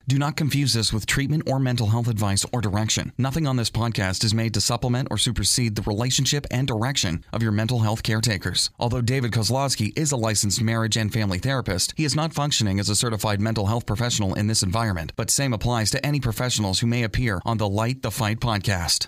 Do not confuse this with treatment or mental health advice or direction. Nothing on this podcast is made to supplement or supersede the relationship and direction of your mental health caretakers. Although David Kozlowski is a licensed marriage and family therapist, he is not functioning as a certified mental health professional in this environment, but same applies to any professionals who may appear on the Light the Fight podcast.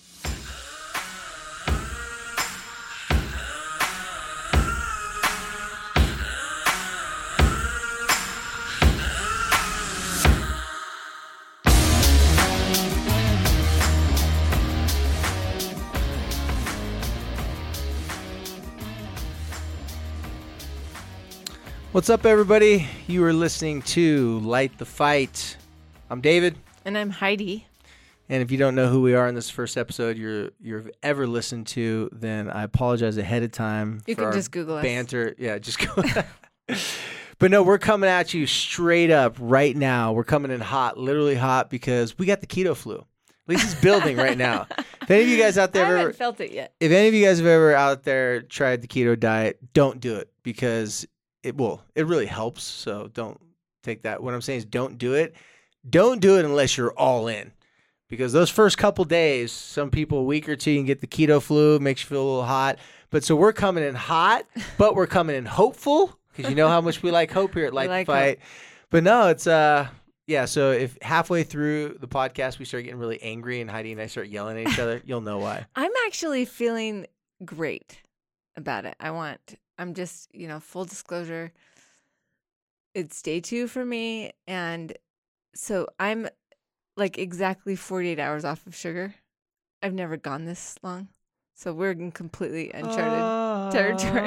What's up, everybody? You are listening to Light the Fight. I'm David. And I'm Heidi. And if you don't know who we are in this first episode you've ever listened to, then I apologize ahead of time. You can just Google us. Banter. Yeah, just go. But no, we're coming at you straight up right now. We're coming in hot, literally hot, because we got the keto flu. At least it's building right now. If any of you guys out there I haven't felt it yet. If any of you guys have ever out there tried the keto diet, don't do it, because it really helps, so don't take that. What I'm saying is don't do it. Don't do it unless you're all in, because those first couple days, some people a week or two, you can get the keto flu, makes you feel a little hot. But so we're coming in hot, but we're coming in hopeful, because you know how much we like hope here at Light the Fight. Hope. But no, it's yeah, so if halfway through the podcast we start getting really angry and Heidi and I start yelling at each other, you'll know why. I'm actually feeling great about it. I'm just, full disclosure, it's day 2 for me. And so I'm like exactly 48 hours off of sugar. I've never gone this long. So we're in completely uncharted territory.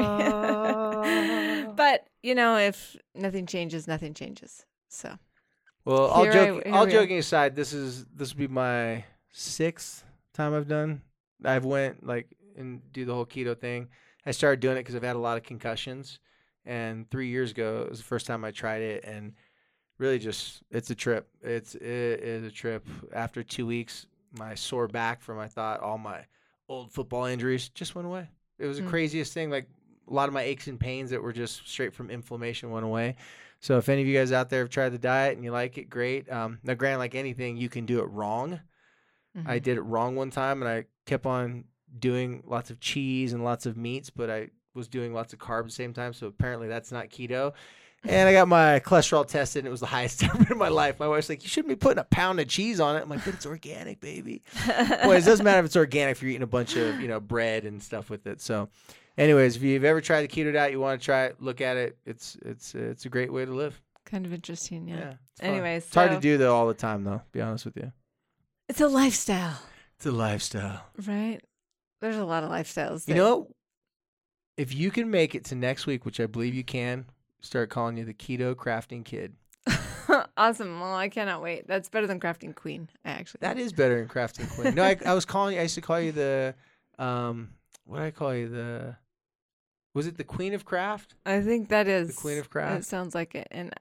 But, if nothing changes, nothing changes. So, well, all joking aside, this will be my 6th time I've went and do the whole keto thing. I started doing it because I've had a lot of concussions, and 3 years ago it was the first time I tried it, and really it's a trip. It is a trip. After 2 weeks, my sore back from all my old football injuries just went away. It was the craziest thing. Like, a lot of my aches and pains that were just straight from inflammation went away. So if any of you guys out there have tried the diet and you like it, great. Now, granted, like anything, you can do it wrong. Mm-hmm. I did it wrong one time, and I kept on doing lots of cheese and lots of meats, but I was doing lots of carbs at the same time, so apparently that's not keto. And I got my cholesterol tested, and it was the highest ever in my life. My wife's like, you shouldn't be putting a pound of cheese on it. I'm like, but it's organic, baby. Well, it doesn't matter if it's organic if you're eating a bunch of bread and stuff with it. So anyways, if you've ever tried the keto diet, you want to try it, look at it. It's a great way to live. Kind of interesting, yeah. Anyways, it's hard to do though all the time, though, to be honest with you. It's a lifestyle. It's a lifestyle. Right? There's a lot of lifestyles. You know, if you can make it to next week, which I believe you can, start calling you the Keto Crafting Kid. Awesome. Well, I cannot wait. That's better than Crafting Queen, actually. That is better than Crafting Queen. No, I used to call you the, what did I call you? Was it the Queen of Craft? I think that is. The Queen of Craft? It sounds like it. And,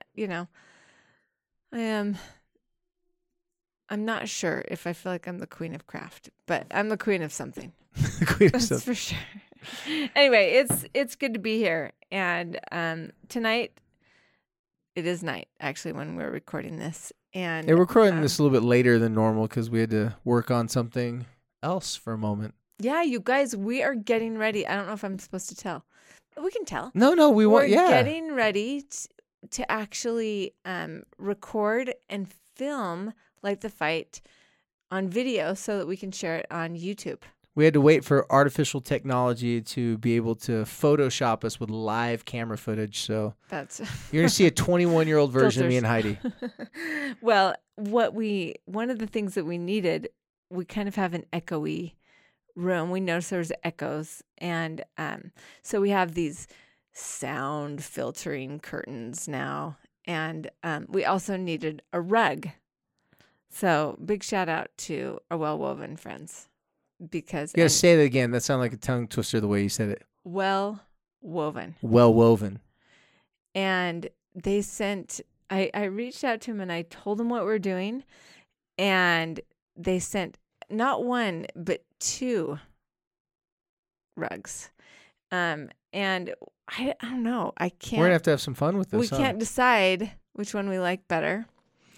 I'm not sure if I feel like I'm the Queen of Craft, but I'm the Queen of something. The Queen of something. That's for sure. Anyway, it's good to be here. And tonight, it is night, actually, when we're recording this. And we're recording this a little bit later than normal because we had to work on something else for a moment. Yeah, you guys, we are getting ready. I don't know if I'm supposed to tell. We can tell. No, we're getting ready to actually record and film Light the Fight on video so that we can share it on YouTube. We had to wait for artificial technology to be able to Photoshop us with live camera footage. So you're going to see a 21-year-old version of me and Heidi. Well, one of the things that we needed, we kind of have an echoey room. We noticed there's echoes. And so we have these sound filtering curtains now. And we also needed a rug. So big shout out to our Well Woven friends. Because you got to say that again. That sounded like a tongue twister the way you said it. Well Woven. Well Woven. And they sent, I reached out to them and I told them what we're doing. And they sent not one, but 2 rugs. And I don't know. I can't. We're going to have some fun with this. We can't decide which one we like better.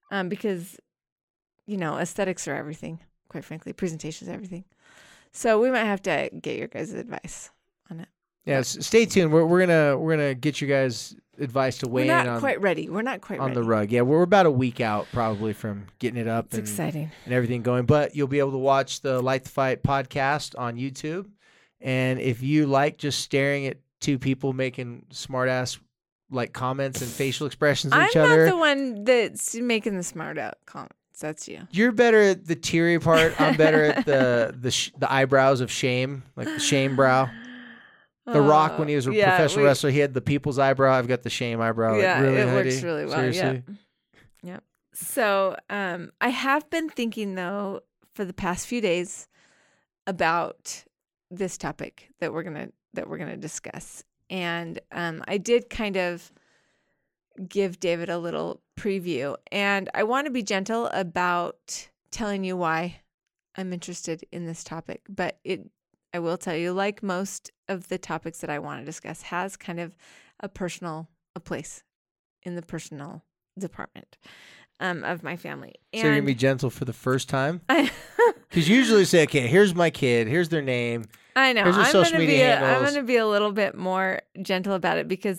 because, aesthetics are everything, quite frankly. Presentations are everything. So we might have to get your guys' advice on it. Yeah, stay tuned. We're gonna get you guys advice to weigh in on. We're not quite ready. We're not quite on ready. the rug. Yeah, we're about a week out probably from getting it up. It's exciting and everything going. But you'll be able to watch the Light the Fight podcast on YouTube. And if you like just staring at two people making smart ass like comments and facial expressions of each other, I'm not the one that's making the smart out comments. That's you. You're better at the teary part. I'm better at the eyebrows of shame, like the shame brow. The Rock, when he was a professional wrestler, he had the people's eyebrow. I've got the shame eyebrow. Yeah, really, it works really well. Seriously? Yep. So I have been thinking, though, for the past few days about this topic that we're gonna discuss, and I did kind of give David a little preview, and I want to be gentle about telling you why I'm interested in this topic, but I will tell you, like most of the topics that I want to discuss, has kind of a place in the personal department of my family. So you're going to be gentle for the first time? Because usually say, okay, here's my kid, here's their name. I know. Here's their social media handles. I'm going to be a little bit more gentle about it because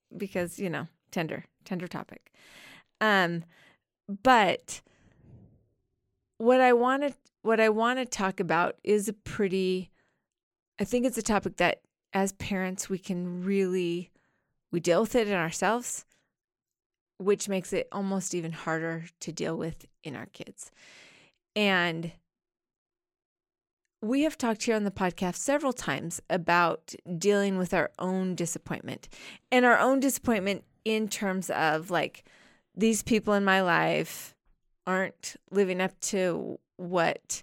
tender topic. But what I want to talk about is I think it's a topic that as parents we deal with it in ourselves, which makes it almost even harder to deal with in our kids. And we have talked here on the podcast several times about dealing with our own disappointment, and our own disappointment in terms of like, these people in my life aren't living up to what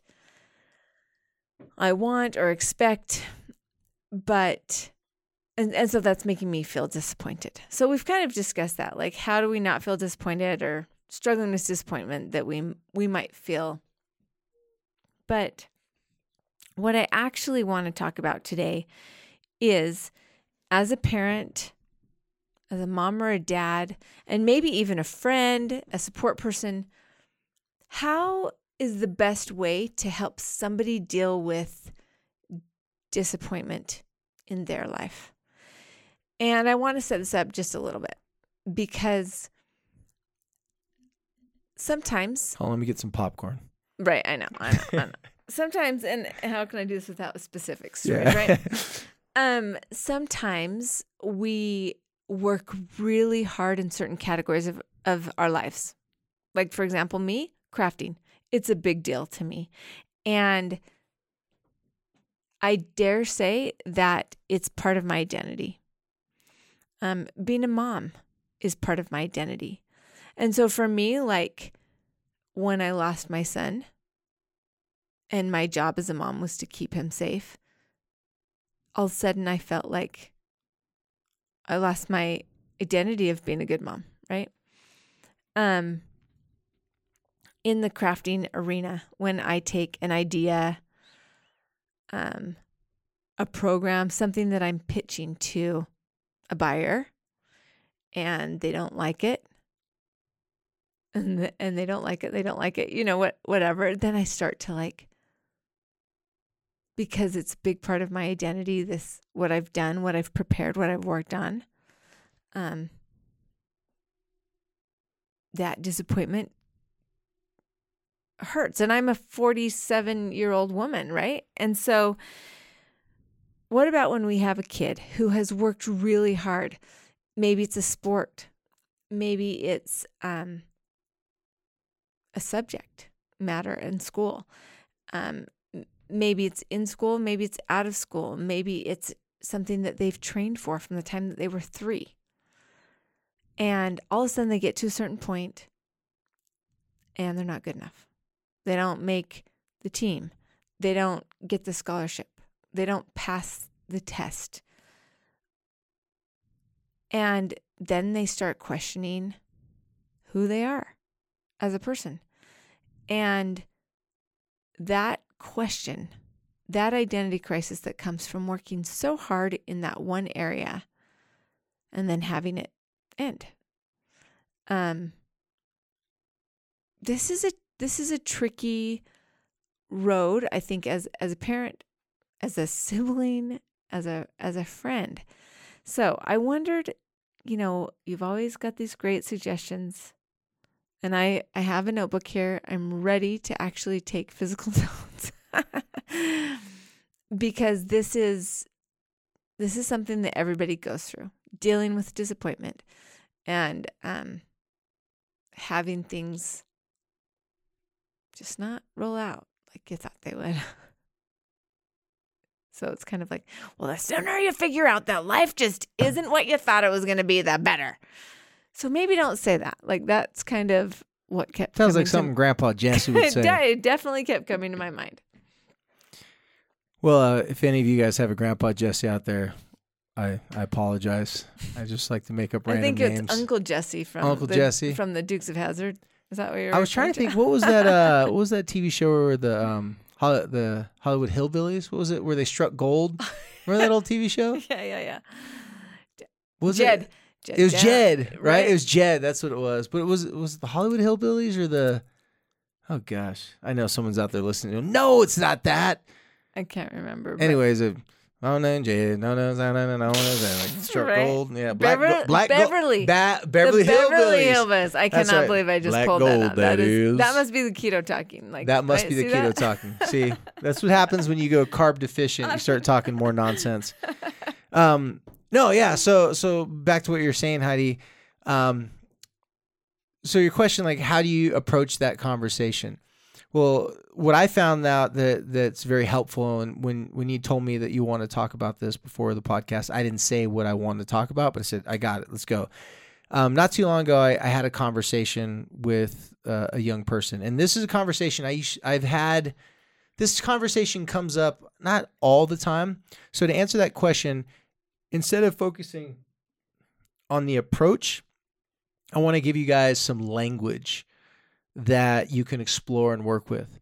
I want or expect, but and so that's making me feel disappointed. So we've kind of discussed that, like, how do we not feel disappointed or struggling with disappointment that we might feel. But what I actually want to talk about today is, as a parent, as a mom or a dad, and maybe even a friend, a support person, how is the best way to help somebody deal with disappointment in their life? And I want to set this up just a little bit, because sometimes... Oh, let me get some popcorn. Right, I know. Sometimes, and how can I do this without specifics? Yeah. Right? Sometimes we work really hard in certain categories of our lives. Like, for example, me, crafting. It's a big deal to me. And I dare say that it's part of my identity. Being a mom is part of my identity. And so for me, like, when I lost my son and my job as a mom was to keep him safe, all of a sudden I felt like I lost my identity of being a good mom, right? In the crafting arena, when I take an idea, a program, something that I'm pitching to a buyer, and they don't like it, and they don't like it, whatever, then I start to, like, because it's a big part of my identity, what I've done, what I've prepared, what I've worked on, that disappointment hurts. And I'm a 47-year-old woman, right? And so what about when we have a kid who has worked really hard? Maybe it's a sport. Maybe it's a subject matter in school. Maybe it's in school. Maybe it's out of school. Maybe it's something that they've trained for from the time that they were 3. And all of a sudden they get to a certain point and they're not good enough. They don't make the team. They don't get the scholarship. They don't pass the test. And then they start questioning who they are as a person. And that question, that identity crisis that comes from working so hard in that one area and then having it end. this is a tricky road, I think, as a parent, as a sibling, as a friend. So I wondered, you've always got these great suggestions, and I have a notebook here. I'm ready to actually take physical notes because this is something that everybody goes through, dealing with disappointment and having things just not roll out like you thought they would. So it's kind of like, well, the sooner you figure out that life just isn't what you thought it was going to be, the better. So maybe don't say that. Like, that's kind of what kept Sounds like something Grandpa Jesse would say. It definitely kept coming to my mind. Well, if any of you guys have a Grandpa Jesse out there, I apologize. I just like to make up random names. I think it's Uncle Jesse from the Dukes of Hazzard. Is that what you're? I was trying to think. What was that? What was that TV show where the Hollywood Hillbillies? What was it? Where they struck gold? Remember that old TV show? Yeah. Was Jed? It was Jed, right? It was Jed. That's what it was. But was it the Hollywood Hillbillies or the? Oh gosh, I know someone's out there listening. No, it's not that. I can't remember. Anyways, Jed. No, struck gold. Yeah, Beverly Hillbillies. I cannot believe I just pulled that out. That must be the keto talking. That must be the keto talking. See, that's what happens when you go carb deficient. You start talking more nonsense. No, yeah. So back to what you're saying, Heidi. So your question, like, how do you approach that conversation? Well, what I found out that's very helpful, and when you told me that you want to talk about this before the podcast, I didn't say what I wanted to talk about, but I said, I got it. Let's go. Not too long ago, I had a conversation with a young person, and this is a conversation I've had. This conversation comes up not all the time. So to answer that question, instead of focusing on the approach, I want to give you guys some language that you can explore and work with.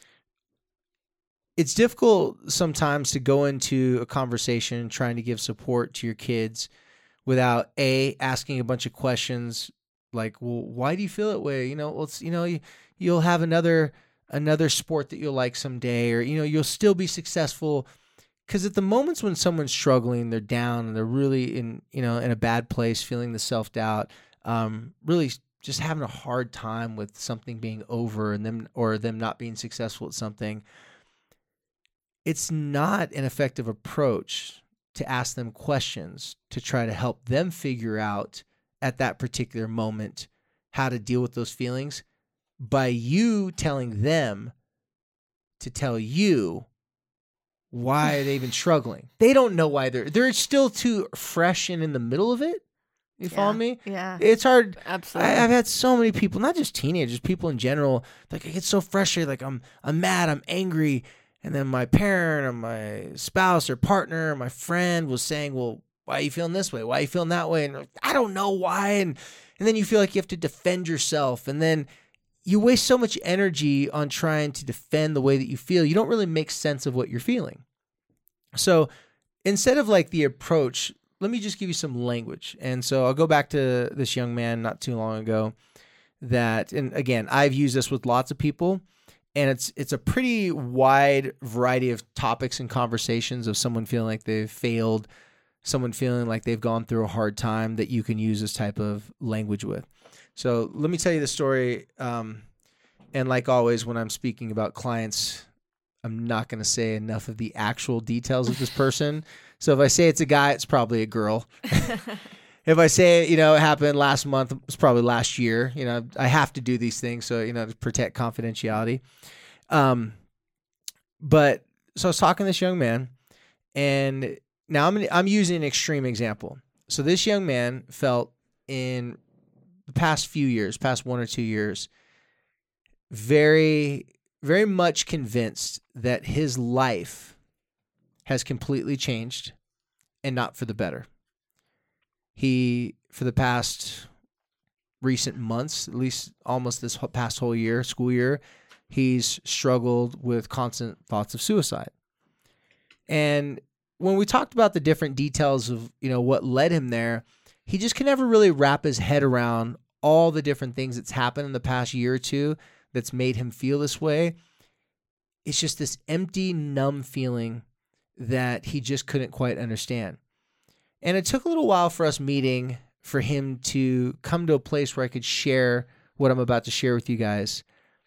It's difficult sometimes to go into a conversation trying to give support to your kids without asking a bunch of questions like, well, why do you feel that way? You'll have another sport that you'll like someday, or you'll still be successful. Because at the moments when someone's struggling, they're down and they're really in a bad place, feeling the self-doubt, really just having a hard time with something being over and them not being successful at something, it's not an effective approach to ask them questions to try to help them figure out at that particular moment how to deal with those feelings by you telling them to tell you why are they even struggling. They don't know why they're still too fresh and in the middle of it. You follow me? Yeah. It's hard. Absolutely. I've had so many people, not just teenagers, people in general, like I get so frustrated, like I'm mad, I'm angry. And then my parent or my spouse or partner or my friend was saying, well, why are you feeling this way? Why are you feeling that way? And like, I don't know why. And then you feel like you have to defend yourself. And then you waste so much energy on trying to defend the way that you feel. You don't really make sense of what you're feeling. So instead of like the approach, let me just give you some language. And so I'll go back to this young man not too long ago and again, I've used this with lots of people, and it's a pretty wide variety of topics and conversations of someone feeling like they've failed, someone feeling like they've gone through a hard time that you can use this type of language with. So let me tell you the story. And like always, when I'm speaking about clients, I'm not going to say enough of the actual details of this person. So if I say it's a guy, it's probably a girl. If I say, it happened last month, it's probably last year. I have to do these things so, to protect confidentiality. But so I was talking to this young man, and now I'm using an extreme example. So this young man felt in the past 1 or 2 years, very, very much convinced that his life has completely changed and not for the better. He, for the past recent months, at least almost this past whole year, school year, he's struggled with constant thoughts of suicide. And when we talked about the different details of, what led him there, he just can never really wrap his head around all the different things that's happened in the past year or two that's made him feel this way. It's just this empty, numb feeling that he just couldn't quite understand. And it took a little while for us meeting for him to come to a place where I could share what I'm about to share with you guys.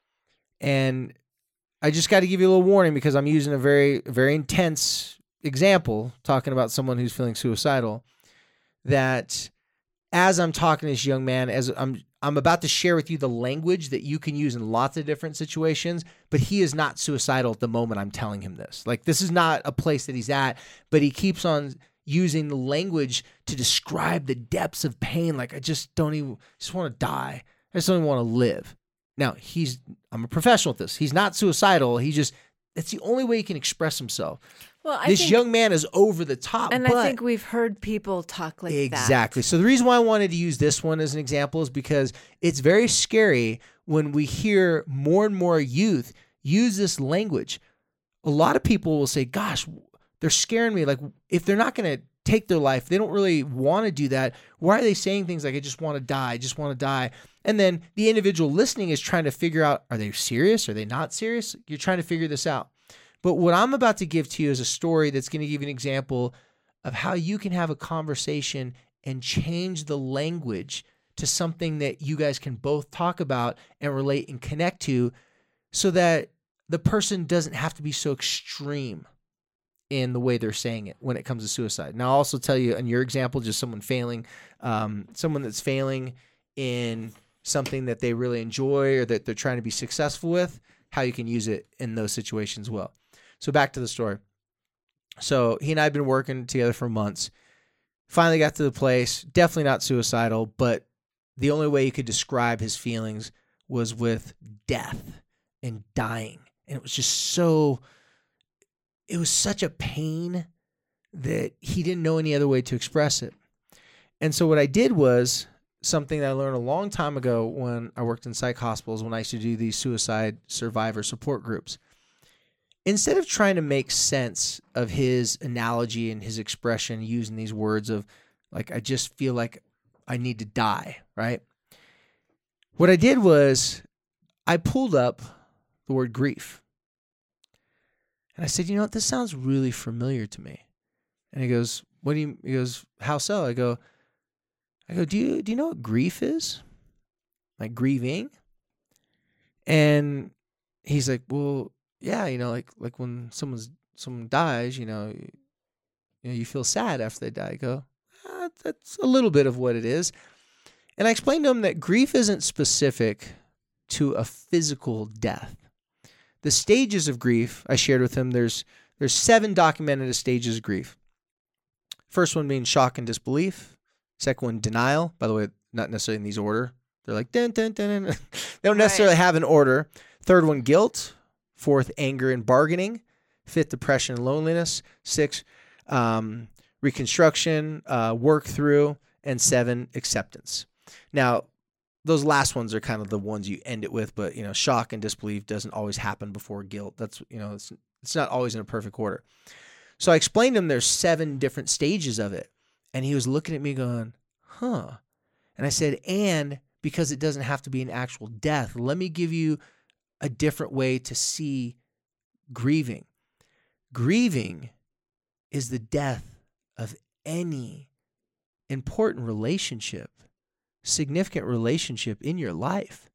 And I just got to give you a little warning because I'm using a very, very intense example, talking about someone who's feeling suicidal, that as I'm talking to this young man, as I'm about to share with you the language that you can use in lots of different situations, but he is not suicidal at the moment I'm telling him this. Like, this is not a place that he's at, but he keeps on using the language to describe the depths of pain. Like, I just want to die. I just don't even want to live. Now, I'm a professional at this. He's not suicidal. That's the only way he can express himself. Well, this young man is over the top. And I think we've heard people talk like that. Exactly. So the reason why I wanted to use this one as an example is because it's very scary when we hear more and more youth use this language. A lot of people will say, gosh, they're scaring me. Like, if they're not going to take their life, they don't really want to do that. Why are they saying things like, I just want to die, I just want to die? And then the individual listening is trying to figure out, are they serious? Are they not serious? You're trying to figure this out. But what I'm about to give to you is a story that's going to give you an example of how you can have a conversation and change the language to something that you guys can both talk about and relate and connect to, so that the person doesn't have to be so extreme in the way they're saying it when it comes to suicide. Now, I'll also tell you, in your example, just someone that's failing in something that they really enjoy or that they're trying to be successful with, how you can use it in those situations well. So back to the story. So he and I have been working together for months. Finally got to the place, definitely not suicidal, but the only way he could describe his feelings was with death and dying. And it was just it was such a pain that he didn't know any other way to express it. And so what I did was something that I learned a long time ago when I worked in psych hospitals, when I used to do these suicide survivor support groups. Instead of trying to make sense of his analogy and his expression using these words of, like, I just feel like I need to die, right? What I did was I pulled up the word grief. And I said, you know what, this sounds really familiar to me. And he goes, he goes, how so? I go, do you know what grief is? Like grieving? And he's like, well, yeah, like when someone dies, you feel sad after they die. I go, that's a little bit of what it is. And I explained to him that grief isn't specific to a physical death. The stages of grief, I shared with him, there's 7 documented stages of grief. First one being shock and disbelief. Second one, denial. By the way, not necessarily in these order. They're like, dun, dun, dun, dun. They don't necessarily have an order. Third one, guilt. Fourth, anger and bargaining. Fifth, depression and loneliness. 6, reconstruction, work through. And 7, acceptance. Now, those last ones are kind of the ones you end it with, but shock and disbelief doesn't always happen before guilt. That's it's not always in a perfect order. So I explained to him there's 7 different stages of it, and he was looking at me going, "Huh?" And I said, "And because it doesn't have to be an actual death, let me give you a different way to see grieving. Grieving is the death of any important relationship, significant relationship in your life."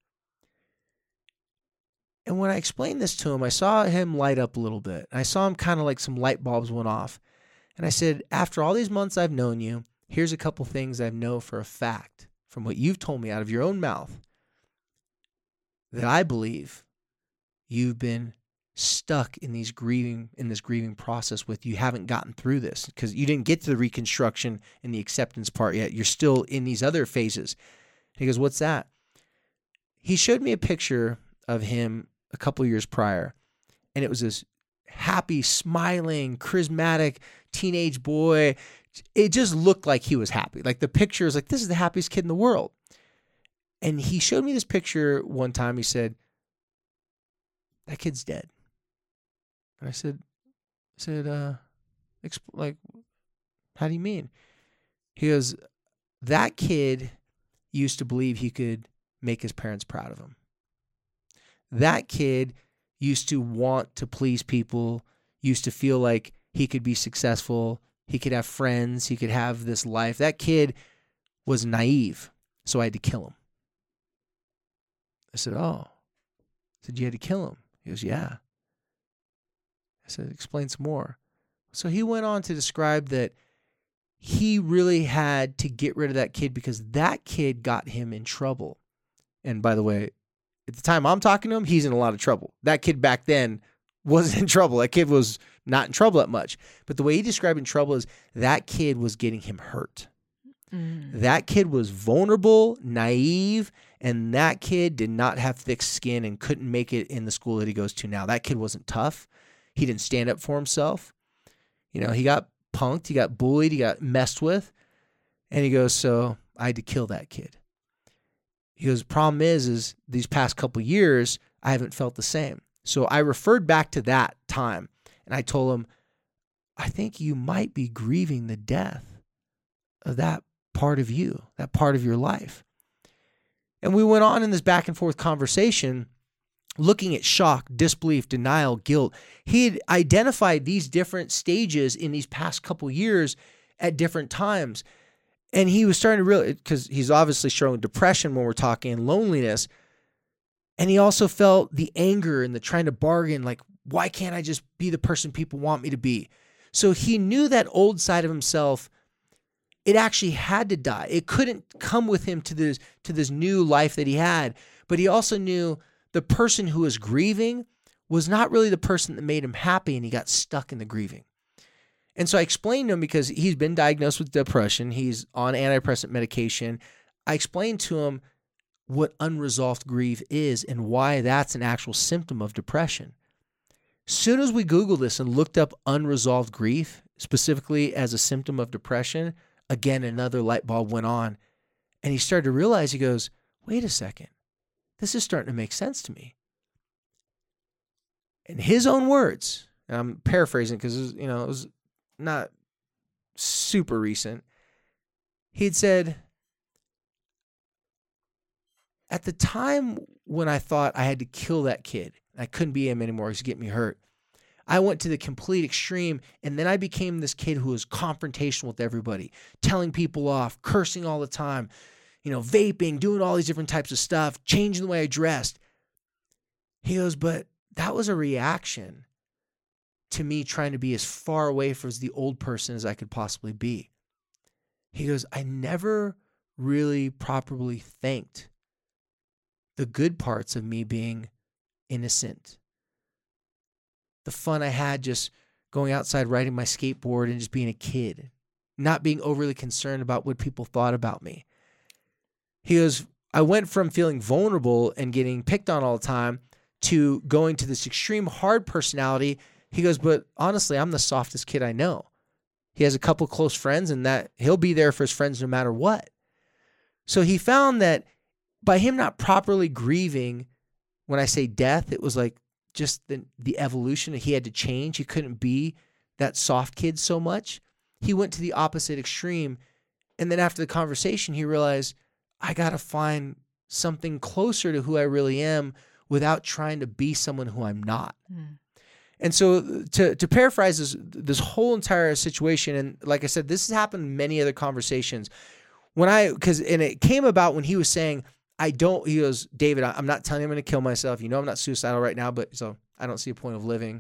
And when I explained this to him, I saw him light up a little bit. I saw him kind of like some light bulbs went off. And I said, after all these months I've known you, here's a couple things I know for a fact from what you've told me out of your own mouth that I believe you've been stuck in this grieving process with. You haven't gotten through this because you didn't get to the reconstruction and the acceptance part yet. You're still in these other phases. He goes, what's that? He showed me a picture of him a couple years prior, and it was this happy, smiling, charismatic teenage boy. It just looked like he was happy. Like the picture is like, this is the happiest kid in the world. And he showed me this picture one time. He said, that kid's dead. And I said, like, how do you mean? He goes, that kid used to believe he could make his parents proud of him. that kid used to want to please people, used to feel like he could be successful, he could have friends, he could have this life. That kid was naive, so I had to kill him. I said, oh. I said, you had to kill him? He goes, yeah. I said, explain some more. So he went on to describe that he really had to get rid of that kid because that kid got him in trouble. And by the way, at the time I'm talking to him, he's in a lot of trouble. That kid back then wasn't in trouble. That kid was not in trouble that much. But the way he described in trouble is that kid was getting him hurt. That kid was vulnerable, naive, and that kid did not have thick skin and couldn't make it in the school that he goes to now. That kid wasn't tough. He didn't stand up for himself. You know, he got punked, he got bullied, he got messed with. And he goes, so I had to kill that kid. He goes, problem is these past couple years, I haven't felt the same. So I referred back to that time, and I told him, I think you might be grieving the death of that part of you, that part of your life. And we went on in this back and forth conversation, looking at shock, disbelief, denial, guilt. He had identified these different stages in these past couple years at different times. And he was starting to realize, because he's obviously showing depression when we're talking, loneliness. And he also felt the anger and the trying to bargain, like, why can't I just be the person people want me to be? So he knew that old side of himself, it actually had to die. It couldn't come with him to this new life that he had. But he also knew the person who was grieving was not really the person that made him happy, and he got stuck in the grieving. And so I explained to him, because he's been diagnosed with depression, he's on antidepressant medication. I explained to him what unresolved grief is and why that's an actual symptom of depression. As soon as we Googled this and looked up unresolved grief, specifically as a symptom of depression, again, another light bulb went on, and he started to realize, he goes, wait a second, this is starting to make sense to me. In his own words, and I'm paraphrasing because it was not super recent, he'd said, at the time when I thought I had to kill that kid, I couldn't be him anymore, he's getting me hurt, I went to the complete extreme, and then I became this kid who was confrontational with everybody, telling people off, cursing all the time, vaping, doing all these different types of stuff, changing the way I dressed. He goes, but that was a reaction to me trying to be as far away from the old person as I could possibly be. He goes, I never really properly thanked the good parts of me being innocent. The fun I had just going outside, riding my skateboard and just being a kid, not being overly concerned about what people thought about me. He goes, I went from feeling vulnerable and getting picked on all the time to going to this extreme hard personality. He goes, but honestly, I'm the softest kid I know. He has a couple close friends, and that he'll be there for his friends no matter what. So he found that by him not properly grieving, when I say death, it was like just the evolution. He had to change. He couldn't be that soft kid so much. He went to the opposite extreme. And then after the conversation, he realized, I got to find something closer to who I really am without trying to be someone who I'm not. And so to paraphrase this whole entire situation, and like I said, this has happened in many other conversations. And it came about when he was saying, he goes, David, I'm not telling you I'm going to kill myself. I'm not suicidal right now, but so I don't see a point of living.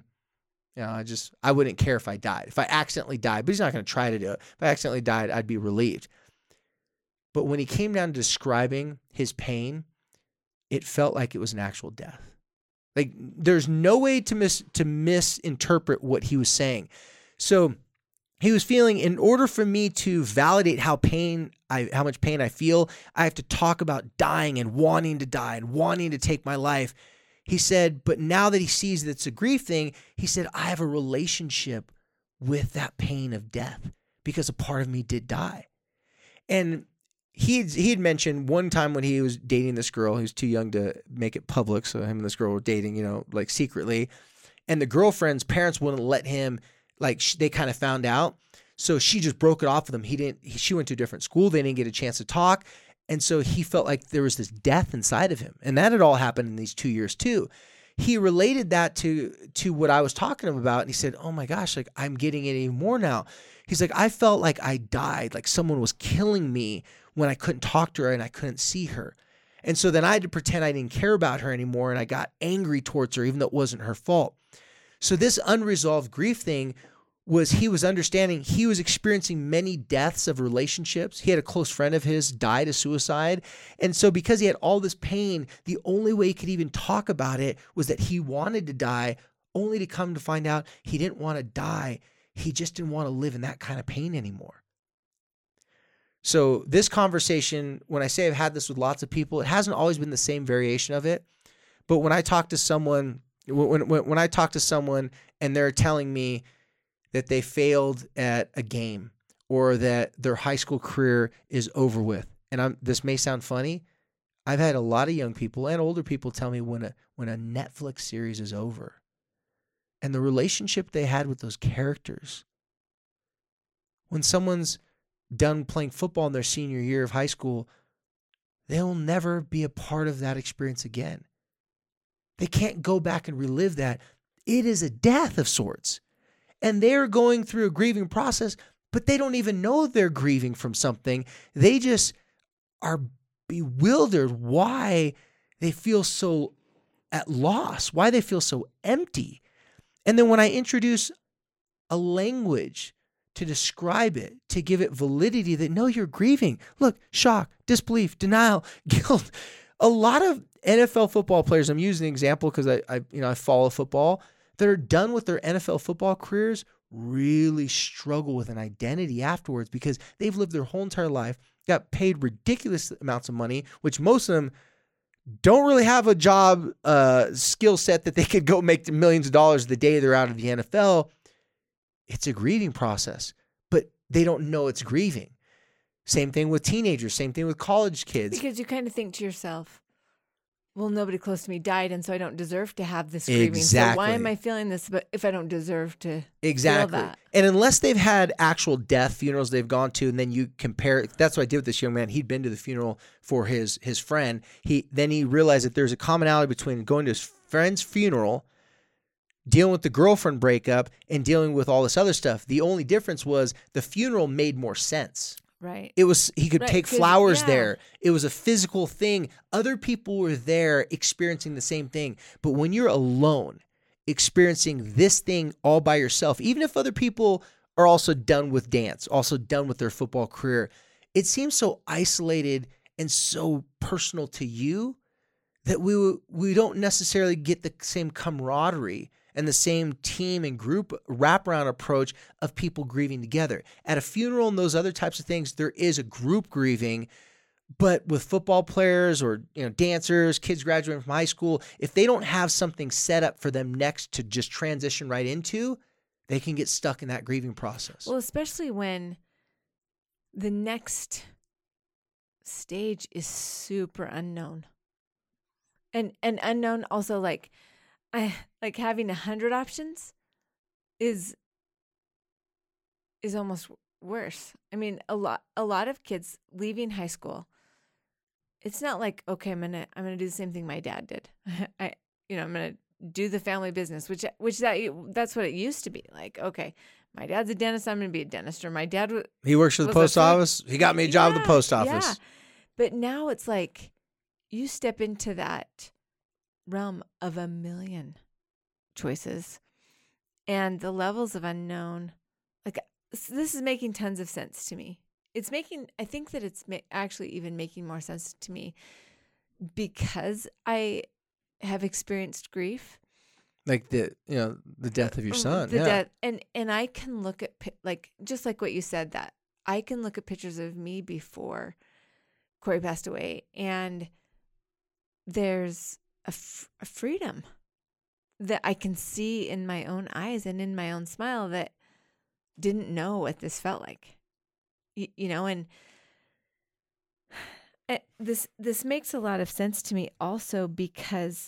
I wouldn't care if I died. If I accidentally died, but he's not going to try to do it. If I accidentally died, I'd be relieved. But when he came down to describing his pain, it felt like it was an actual death. Like there's no way to misinterpret what he was saying. So he was feeling, in order for me to validate how much pain I feel, I have to talk about dying and wanting to die and wanting to take my life. He said, but now that he sees that it's a grief thing, he said, I have a relationship with that pain of death because a part of me did die. And he had mentioned one time when he was dating this girl, he was too young to make it public, so him and this girl were dating, like secretly, and the girlfriend's parents wouldn't let him, they kind of found out, so she just broke it off with him. She went to a different school, they didn't get a chance to talk, And so he felt like there was this death inside of him. And that had all happened in these 2 years too. He related that to what I was talking about. And he said, oh my gosh, like I'm getting it even more now. He's like, I felt like I died, like someone was killing me when I couldn't talk to her and I couldn't see her. And so then I had to pretend I didn't care about her anymore. And I got angry towards her, even though it wasn't her fault. So this unresolved grief thing was he was understanding he was experiencing many deaths of relationships. He had a close friend of his died of suicide. And so because he had all this pain, the only way he could even talk about it was that he wanted to die, only to come to find out he didn't want to die. He just didn't want to live in that kind of pain anymore. So this conversation, when I say I've had this with lots of people, it hasn't always been the same variation of it. But when I talk to someone, when I talk to someone and they're telling me that they failed at a game or that their high school career is over with. And this may sound funny. I've had a lot of young people and older people tell me when a Netflix series is over and the relationship they had with those characters. When someone's done playing football in their senior year of high school, they'll never be a part of that experience again. They can't go back and relive that. It is a death of sorts. And they're going through a grieving process, but they don't even know they're grieving from something. They just are bewildered why they feel so at loss, why they feel so empty. And then when I introduce a language to describe it, to give it validity that, no, you're grieving. Look, shock, disbelief, denial, guilt. A lot of NFL football players, I'm using an example because I follow football, that are done with their NFL football careers really struggle with an identity afterwards because they've lived their whole entire life, got paid ridiculous amounts of money, which most of them don't really have a job skill set that they could go make millions of dollars the day they're out of the NFL. It's a grieving process, but they don't know it's grieving. Same thing with teenagers, same thing with college kids. Because you kind of think to yourself, well, nobody close to me died, and so I don't deserve to have this grieving. Exactly. So why am I feeling this if I don't deserve to feel that? And unless they've had actual death funerals they've gone to, and then you compare, that's what I did with this young man. He'd been to the funeral for his friend. Then he realized that there's a commonality between going to his friend's funeral, dealing with the girlfriend breakup, and dealing with all this other stuff. The only difference was the funeral made more sense. Right. It was, he could take flowers there. It was a physical thing. Other people were there experiencing the same thing. But when you're alone, experiencing this thing all by yourself, even if other people are also done with dance, also done with their football career, it seems so isolated and so personal to you that we don't necessarily get the same camaraderie and the same team and group wraparound approach of people grieving together. At a funeral and those other types of things, there is a group grieving, but with football players or dancers, kids graduating from high school, if they don't have something set up for them next to just transition right into, they can get stuck in that grieving process. Well, especially when the next stage is super unknown. And unknown also like having 100 options is almost worse. I mean, a lot of kids leaving high school, it's not like, okay, I'm gonna do the same thing my dad did. I'm gonna do the family business, that's what it used to be. Like, okay, my dad's a dentist, I'm gonna be a dentist. Or my dad he works for the post office. He got me a job at the post office. Yeah. But now it's like you step into that realm of a million choices and the levels of unknown. Like, this is making tons of sense to me. I think that it's actually even making more sense to me because I have experienced grief. Like the death of your son. The death. And I can look at, just like what you said, that I can look at pictures of me before Corey passed away, and there's a freedom that I can see in my own eyes and in my own smile that didn't know what this felt like, and this makes a lot of sense to me also because,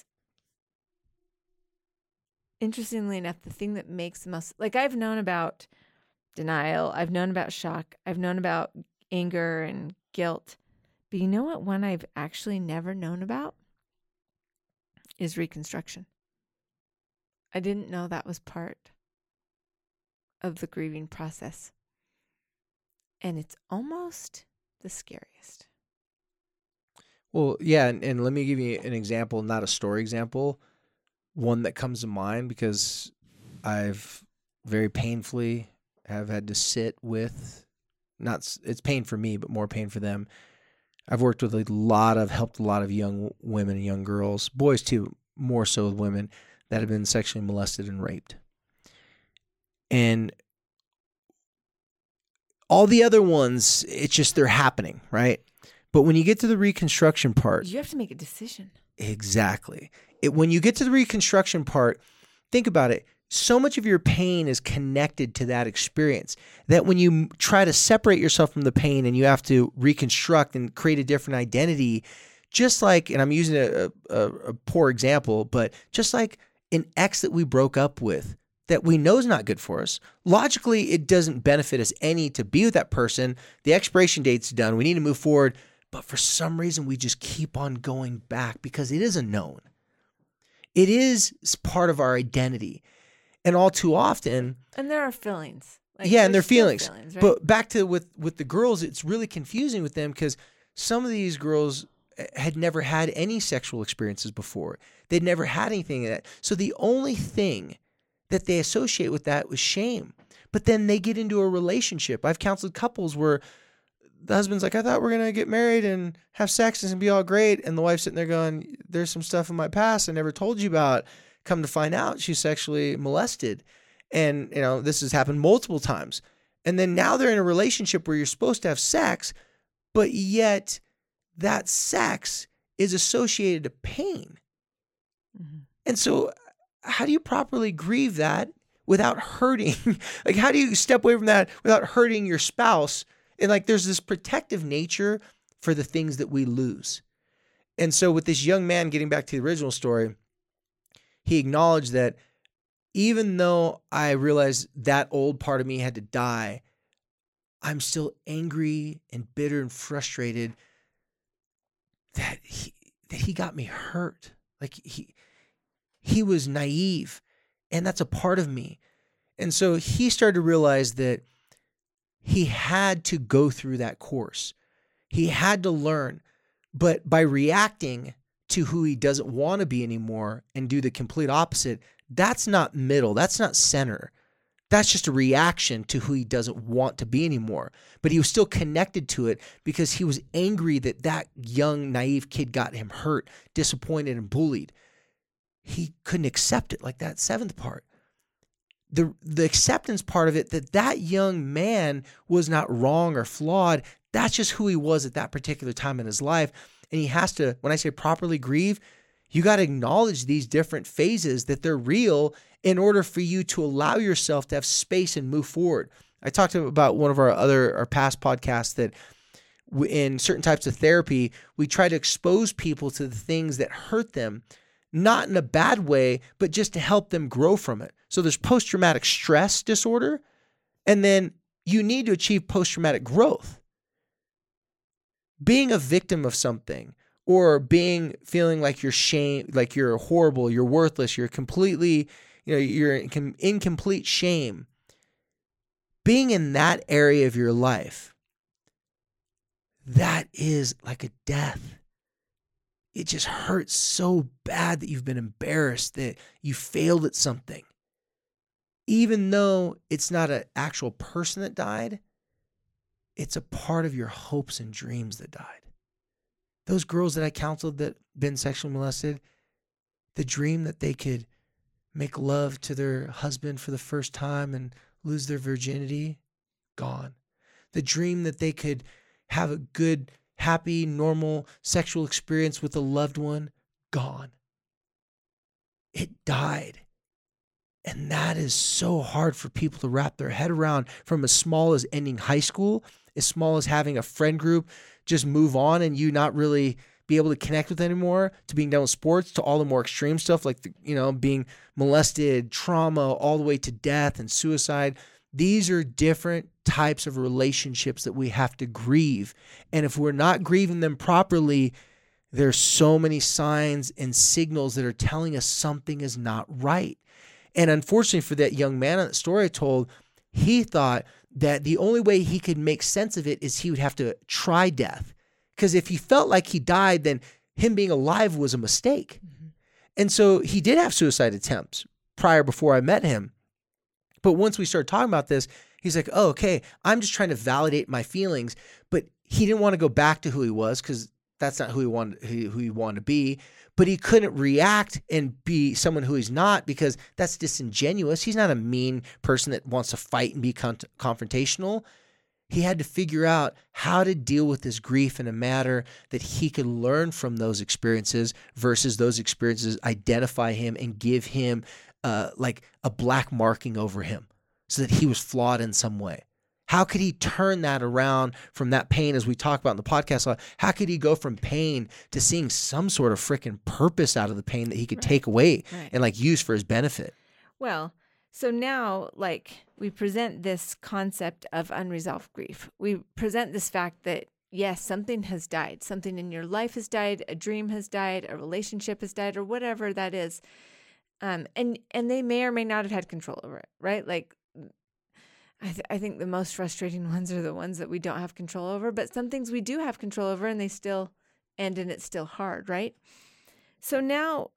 interestingly enough, the thing that makes the most, I've known about denial, I've known about shock, I've known about anger and guilt, But you know what one I've actually never known about is reconstruction. I didn't know that was part of the grieving process. And it's almost the scariest. Well, yeah, and let me give you an example, not a story example, one that comes to mind because I've very painfully have had to sit with, it's pain for me, but more pain for them. I've worked with helped a lot of young women and young girls, boys too, more so with women that have been sexually molested and raped. And all the other ones, it's just they're happening, right? But when you get to the reconstruction part, you have to make a decision. Exactly. When you get to the reconstruction part, think about it. So much of your pain is connected to that experience that when you try to separate yourself from the pain and you have to reconstruct and create a different identity, just like, and I'm using a poor example, but just like an ex that we broke up with that we know is not good for us, logically it doesn't benefit us any to be with that person. The expiration date's done. We need to move forward. But for some reason, we just keep on going back because it is a known. It is part of our identity. And all too often... And there are feelings. And their feelings. Right? But back to with the girls, it's really confusing with them because some of these girls had never had any sexual experiences before. They'd never had anything like that. So the only thing that they associate with that was shame. But then they get into a relationship. I've counseled couples where the husband's like, I thought we're going to get married and have sex and be all great. And the wife's sitting there going, there's some stuff in my past I never told you about. Come to find out, she's sexually molested. And, this has happened multiple times. And then now they're in a relationship where you're supposed to have sex, but yet that sex is associated to pain. Mm-hmm. And so how do you properly grieve that without hurting? Like, how do you step away from that without hurting your spouse? And there's this protective nature for the things that we lose. And so with this young man, getting back to the original story, he acknowledged that even though I realized that old part of me had to die, I'm still angry and bitter and frustrated that he got me hurt. Like he was naive, and that's a part of me. And so he started to realize that he had to go through that course. He had to learn, but by reacting to who he doesn't want to be anymore and do the complete opposite, that's not middle, that's not center. That's just a reaction to who he doesn't want to be anymore. But he was still connected to it because he was angry that that young, naive kid got him hurt, disappointed, and bullied. He couldn't accept it, like that seventh part. The acceptance part of it, that young man was not wrong or flawed. That's just who he was at that particular time in his life. And he has to, when I say properly grieve, you got to acknowledge these different phases, that they're real, in order for you to allow yourself to have space and move forward. I talked about one of our past podcasts that in certain types of therapy, we try to expose people to the things that hurt them, not in a bad way, but just to help them grow from it. So there's post-traumatic stress disorder, and then you need to achieve post-traumatic growth. Being a victim of something, or feeling like you're shame, like you're horrible, you're worthless, you're completely, you're in incomplete shame. Being in that area of your life, that is like a death. It just hurts so bad that you've been embarrassed, that you failed at something. Even though it's not an actual person that died, it's a part of your hopes and dreams that died. Those girls that I counseled that been sexually molested, the dream that they could make love to their husband for the first time and lose their virginity, gone. The dream that they could have a good, happy, normal sexual experience with a loved one, gone. It died. And that is so hard for people to wrap their head around, from as small as ending high school, as small as having a friend group just move on and you not really be able to connect with anymore, to being done with sports, to all the more extreme stuff like, being molested, trauma, all the way to death and suicide. These are different types of relationships that we have to grieve. And if we're not grieving them properly, there's so many signs and signals that are telling us something is not right. And unfortunately for that young man in that story I told, he thought that the only way he could make sense of it is he would have to try death. Because if he felt like he died, then him being alive was a mistake. Mm-hmm. And so he did have suicide attempts before I met him. But once we started talking about this, he's like, oh, okay, I'm just trying to validate my feelings. But he didn't want to go back to who he was because that's not who he wanted to be. But he couldn't react and be someone who he's not because that's disingenuous. He's not a mean person that wants to fight and be confrontational. He had to figure out how to deal with his grief in a manner that he could learn from those experiences versus those experiences identify him and give him like a black marking over him so that he was flawed in some way. How could he turn that around from that pain, as we talk about in the podcast a lot? How could he go from pain to seeing some sort of freaking purpose out of the pain that he could take away and like use for his benefit? Well, so now like we present this concept of unresolved grief. We present this fact that yes, something has died. Something in your life has died. A dream has died. A relationship has died, or whatever that is. And they may or may not have had control over it, right? Like, I think the most frustrating ones are the ones that we don't have control over, but some things we do have control over and they still end and it's still hard, right? So now,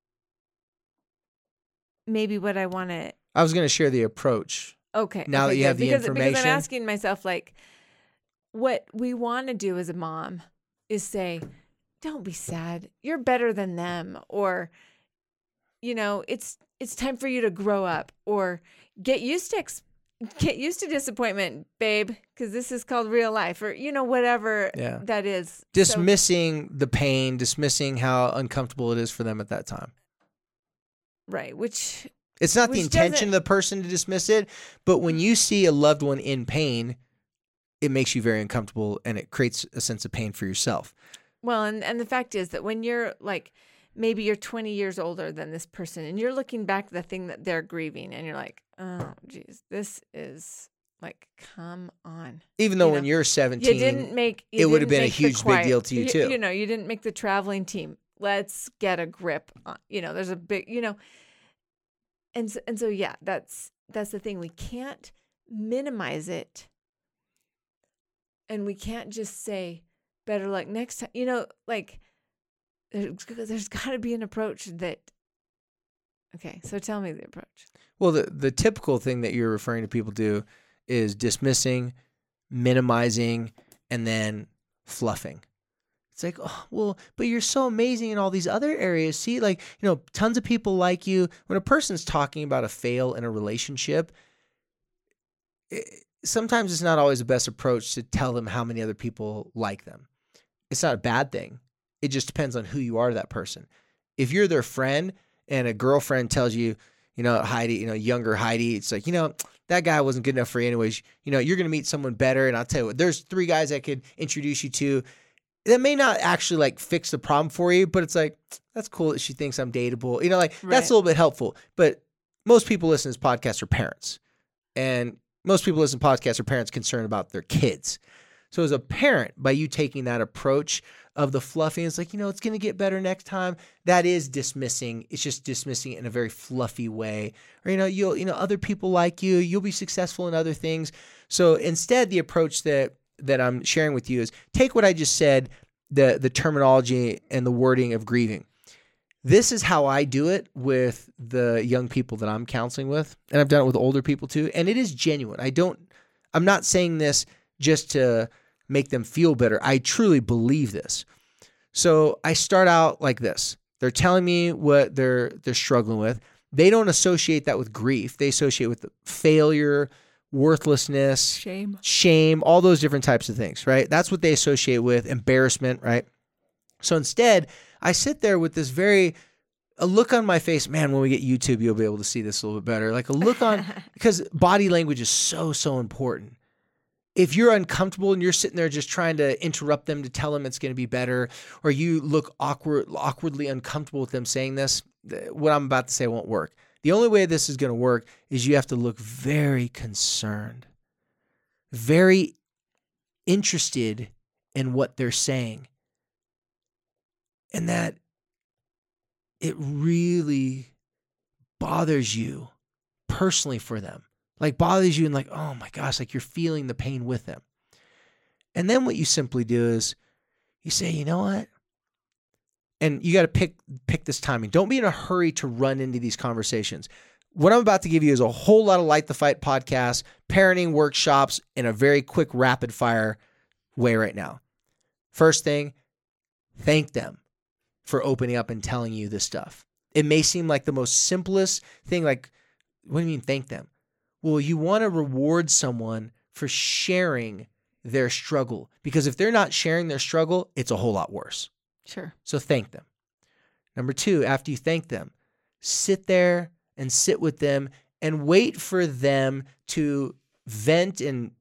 maybe what I want to... I was going to share the approach. Okay. Now that you have the information. Because I'm asking myself, like, what we want to do as a mom is say, don't be sad. You're better than them. Or... it's time for you to grow up, or get used to disappointment, babe, because this is called real life, or whatever that is. Dismissing the pain, dismissing how uncomfortable it is for them at that time. Right, which it's not the intention of the person to dismiss it, but when you see a loved one in pain, it makes you very uncomfortable and it creates a sense of pain for yourself. Well, and the fact is that when you're like, maybe you're 20 years older than this person and you're looking back at the thing that they're grieving and you're like, oh, geez, this is like, come on. Even though when you're 17, it would have been a huge big deal to you too. You didn't make the traveling team. Let's get a grip on, there's a big, and so, yeah, that's the thing. We can't minimize it. And we can't just say better luck next time, like, there's got to be an approach that, okay, so tell me the approach. Well, the typical thing that you're referring to people do is dismissing, minimizing, and then fluffing. It's like, oh, well, but you're so amazing in all these other areas. See, like, tons of people like you. When a person's talking about a fail in a relationship, sometimes it's not always the best approach to tell them how many other people like them. It's not a bad thing. It just depends on who you are to that person. If you're their friend and a girlfriend tells you, Heidi, younger Heidi, it's like, that guy wasn't good enough for you anyways. You're going to meet someone better. And I'll tell you what, there's 3 guys I could introduce you to. That may not actually like fix the problem for you, but it's like, that's cool that she thinks I'm dateable. That's a little bit helpful. But most people listen to this podcast are parents. And most people listen to podcasts are parents concerned about their kids. So as a parent, by you taking that approach of the fluffing, it's like, it's going to get better next time. That is dismissing. It's just dismissing it in a very fluffy way. Or, other people like you. You'll be successful in other things. So instead, the approach that I'm sharing with you is take what I just said, the terminology and the wording of grieving. This is how I do it with the young people that I'm counseling with. And I've done it with older people too. And it is genuine. I'm not saying this just to make them feel better. I truly believe this. So I start out like this. They're telling me what they're struggling with. They don't associate that with grief. They associate with failure, worthlessness, shame, all those different types of things, right? That's what they associate with, embarrassment, right? So instead, I sit there with this a look on my face. Man, when we get YouTube, you'll be able to see this a little bit better. Like a look on, because body language is so, so important. If you're uncomfortable and you're sitting there just trying to interrupt them to tell them it's going to be better, or you look awkwardly uncomfortable with them saying this, what I'm about to say won't work. The only way this is going to work is you have to look very concerned, very interested in what they're saying, and that it really bothers you personally for them. Like bothers you and like, oh my gosh, like you're feeling the pain with them. And then what you simply do is you say, you know what? And you got to pick this timing. Don't be in a hurry to run into these conversations. What I'm about to give you is a whole lot of Light the Fight podcasts, parenting workshops in a very quick, rapid fire way right now. First thing, thank them for opening up and telling you this stuff. It may seem like the most simplest thing, like, what do you mean thank them? Well, you want to reward someone for sharing their struggle, because if they're not sharing their struggle, it's a whole lot worse. Sure. So thank them. Number 2, after you thank them, sit there and sit with them and wait for them to vent and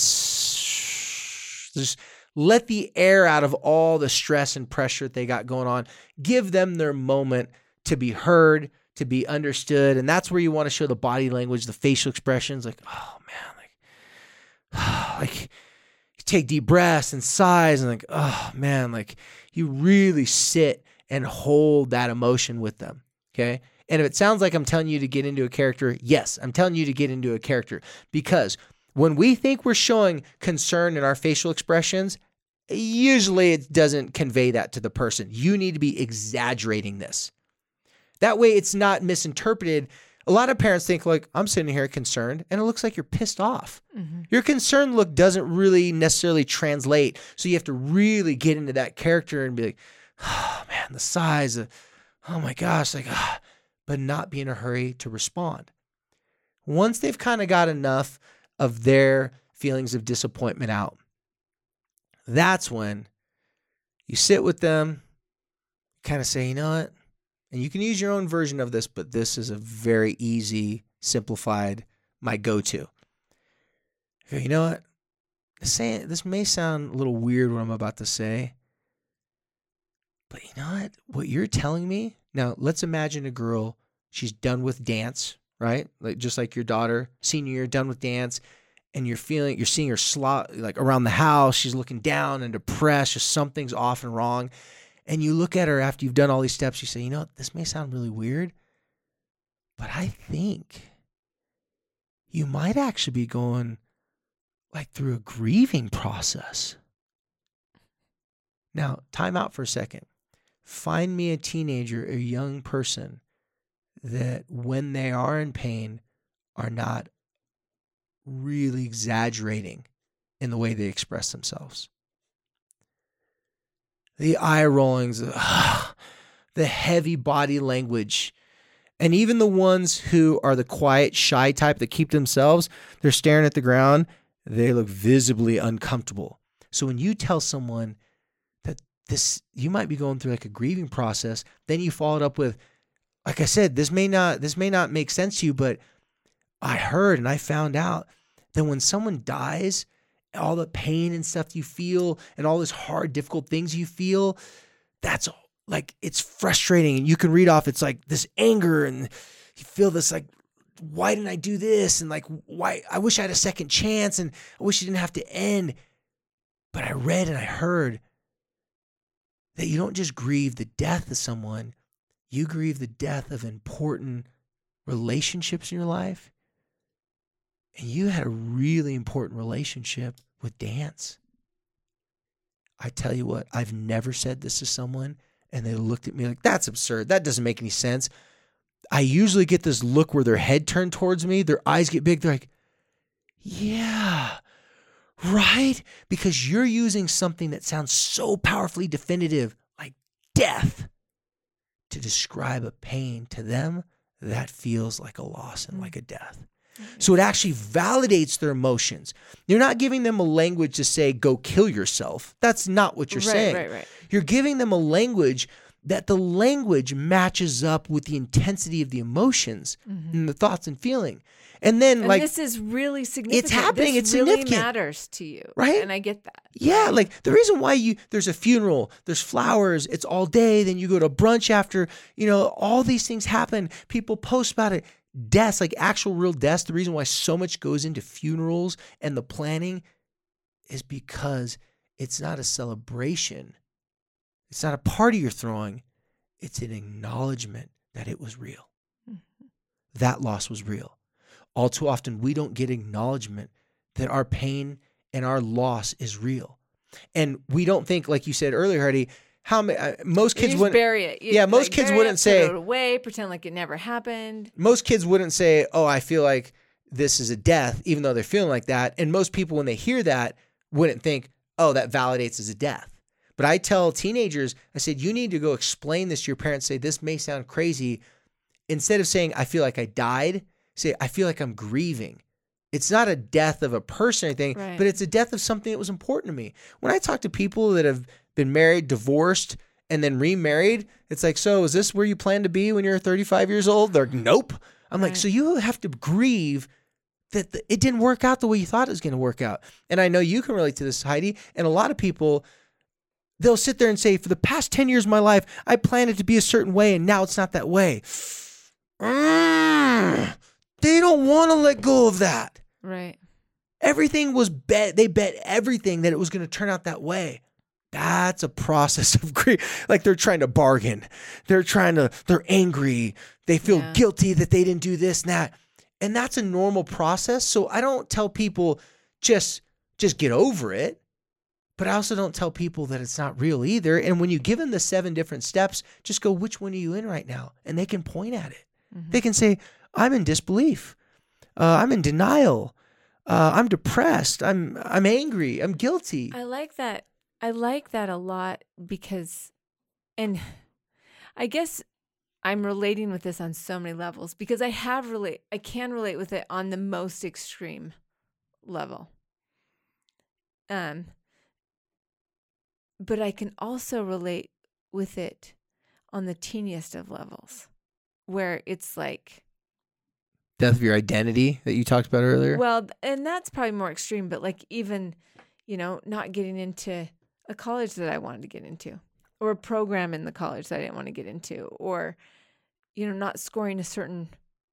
just let the air out of all the stress and pressure that they got going on. Give them their moment to be heard, to be understood. And that's where you want to show the body language, the facial expressions, like, oh man, like you take deep breaths and sighs and like, oh man, like you really sit and hold that emotion with them. Okay. And if it sounds like I'm telling you to get into a character, yes, I'm telling you to get into a character, because when we think we're showing concern in our facial expressions, usually it doesn't convey that to the person. You need to be exaggerating this. That way it's not misinterpreted. A lot of parents think like, I'm sitting here concerned, and it looks like you're pissed off. Mm-hmm. Your concerned look doesn't really necessarily translate. So you have to really get into that character and be like, oh man, the size of, oh my gosh, like, but not be in a hurry to respond. Once they've kind of got enough of their feelings of disappointment out, that's when you sit with them, kind of say, you know what? And you can use your own version of this, but this is a very easy, simplified, my go-to. You know what? This may sound a little weird what I'm about to say, but you know what? What you're telling me, now let's imagine a girl, she's done with dance, right? Like just like your daughter, senior year, done with dance, and you're seeing her like around the house, she's looking down and depressed, just something's off and wrong. And you look at her after you've done all these steps, you say, you know, this may sound really weird, but I think you might actually be going like through a grieving process. Now, time out for a second. Find me a teenager, a young person that when they are in pain are not really exaggerating in the way they express themselves. The eye rollings, the heavy body language, and even the ones who are the quiet, shy type that keep themselves, they're staring at the ground, they look visibly uncomfortable. So when you tell someone that you might be going through like a grieving process, then you follow it up with, like I said, this may not make sense to you, but I heard and I found out that when someone dies, all the pain and stuff you feel and all this hard, difficult things you feel, that's like, it's frustrating. And you can read off, it's like this anger and you feel this like, why didn't I do this? And like, why, I wish I had a second chance and I wish it didn't have to end. But I read and I heard that you don't just grieve the death of someone, you grieve the death of important relationships in your life. And you had a really important relationship with dance. I tell you what, I've never said this to someone and they looked at me like, that's absurd. That doesn't make any sense. I usually get this look where their head turned towards me, their eyes get big. They're like, yeah, right? Because you're using something that sounds so powerfully definitive, like death, to describe a pain to them that feels like a loss and like a death. So it actually validates their emotions. You're not giving them a language to say, go kill yourself. That's not what you're saying. Right. You're giving them a language that the language matches up with the intensity of the emotions and the thoughts and feeling. And then this is really significant. It's happening. This it's really significant. matters to you. Right? And I get that. Yeah. Like the reason why there's a funeral, there's flowers, it's all day. Then you go to brunch after, all these things happen. People post about it. Deaths, like actual real deaths. The reason why so much goes into funerals and the planning is because it's not a celebration. It's not a party you're throwing. It's an acknowledgement that it was real. That loss was real. All too often, we don't get acknowledgement that our pain and our loss is real. And we don't think, like you said earlier, Heidi, most kids wouldn't bury it. Most kids wouldn't say, throw it away, pretend like it never happened. Most kids wouldn't say, oh, I feel like this is a death, even though they're feeling like that. And most people, when they hear that, wouldn't think, oh, that validates as a death. But I tell teenagers, I said, you need to go explain this to your parents. Say, this may sound crazy. Instead of saying, I feel like I died, say, I feel like I'm grieving. It's not a death of a person or anything, but it's a death of something that was important to me. When I talk to people that have been married, divorced, and then remarried, it's like, so is this where you plan to be when you're 35 years old? They're nope. I'm like, so you have to grieve that it didn't work out the way you thought it was going to work out. And I know you can relate to this, Heidi, and a lot of people, they'll sit there and say, for the past 10 years of my life, I planned it to be a certain way, and now it's not that way. They don't want to let go of that. Right. Everything was bet. They bet everything that it was going to turn out that way. That's a process of grief. Like they're trying to bargain. They're angry. They feel guilty that they didn't do this and that. And that's a normal process. So I don't tell people just get over it. But I also don't tell people that it's not real either. And when you give them the 7 different steps, just go, which one are you in right now? And they can point at it. They can say, I'm in disbelief. I'm in denial. I'm depressed. I'm angry. I'm guilty. I like that. I like that a lot because, and I guess I'm relating with this on so many levels because I can relate with it on the most extreme level. But I can also relate with it on the teeniest of levels where it's like death of your identity that you talked about earlier. Well, and that's probably more extreme, but like even, not getting into a college that I wanted to get into or a program in the college that I didn't want to get into or, not scoring a certain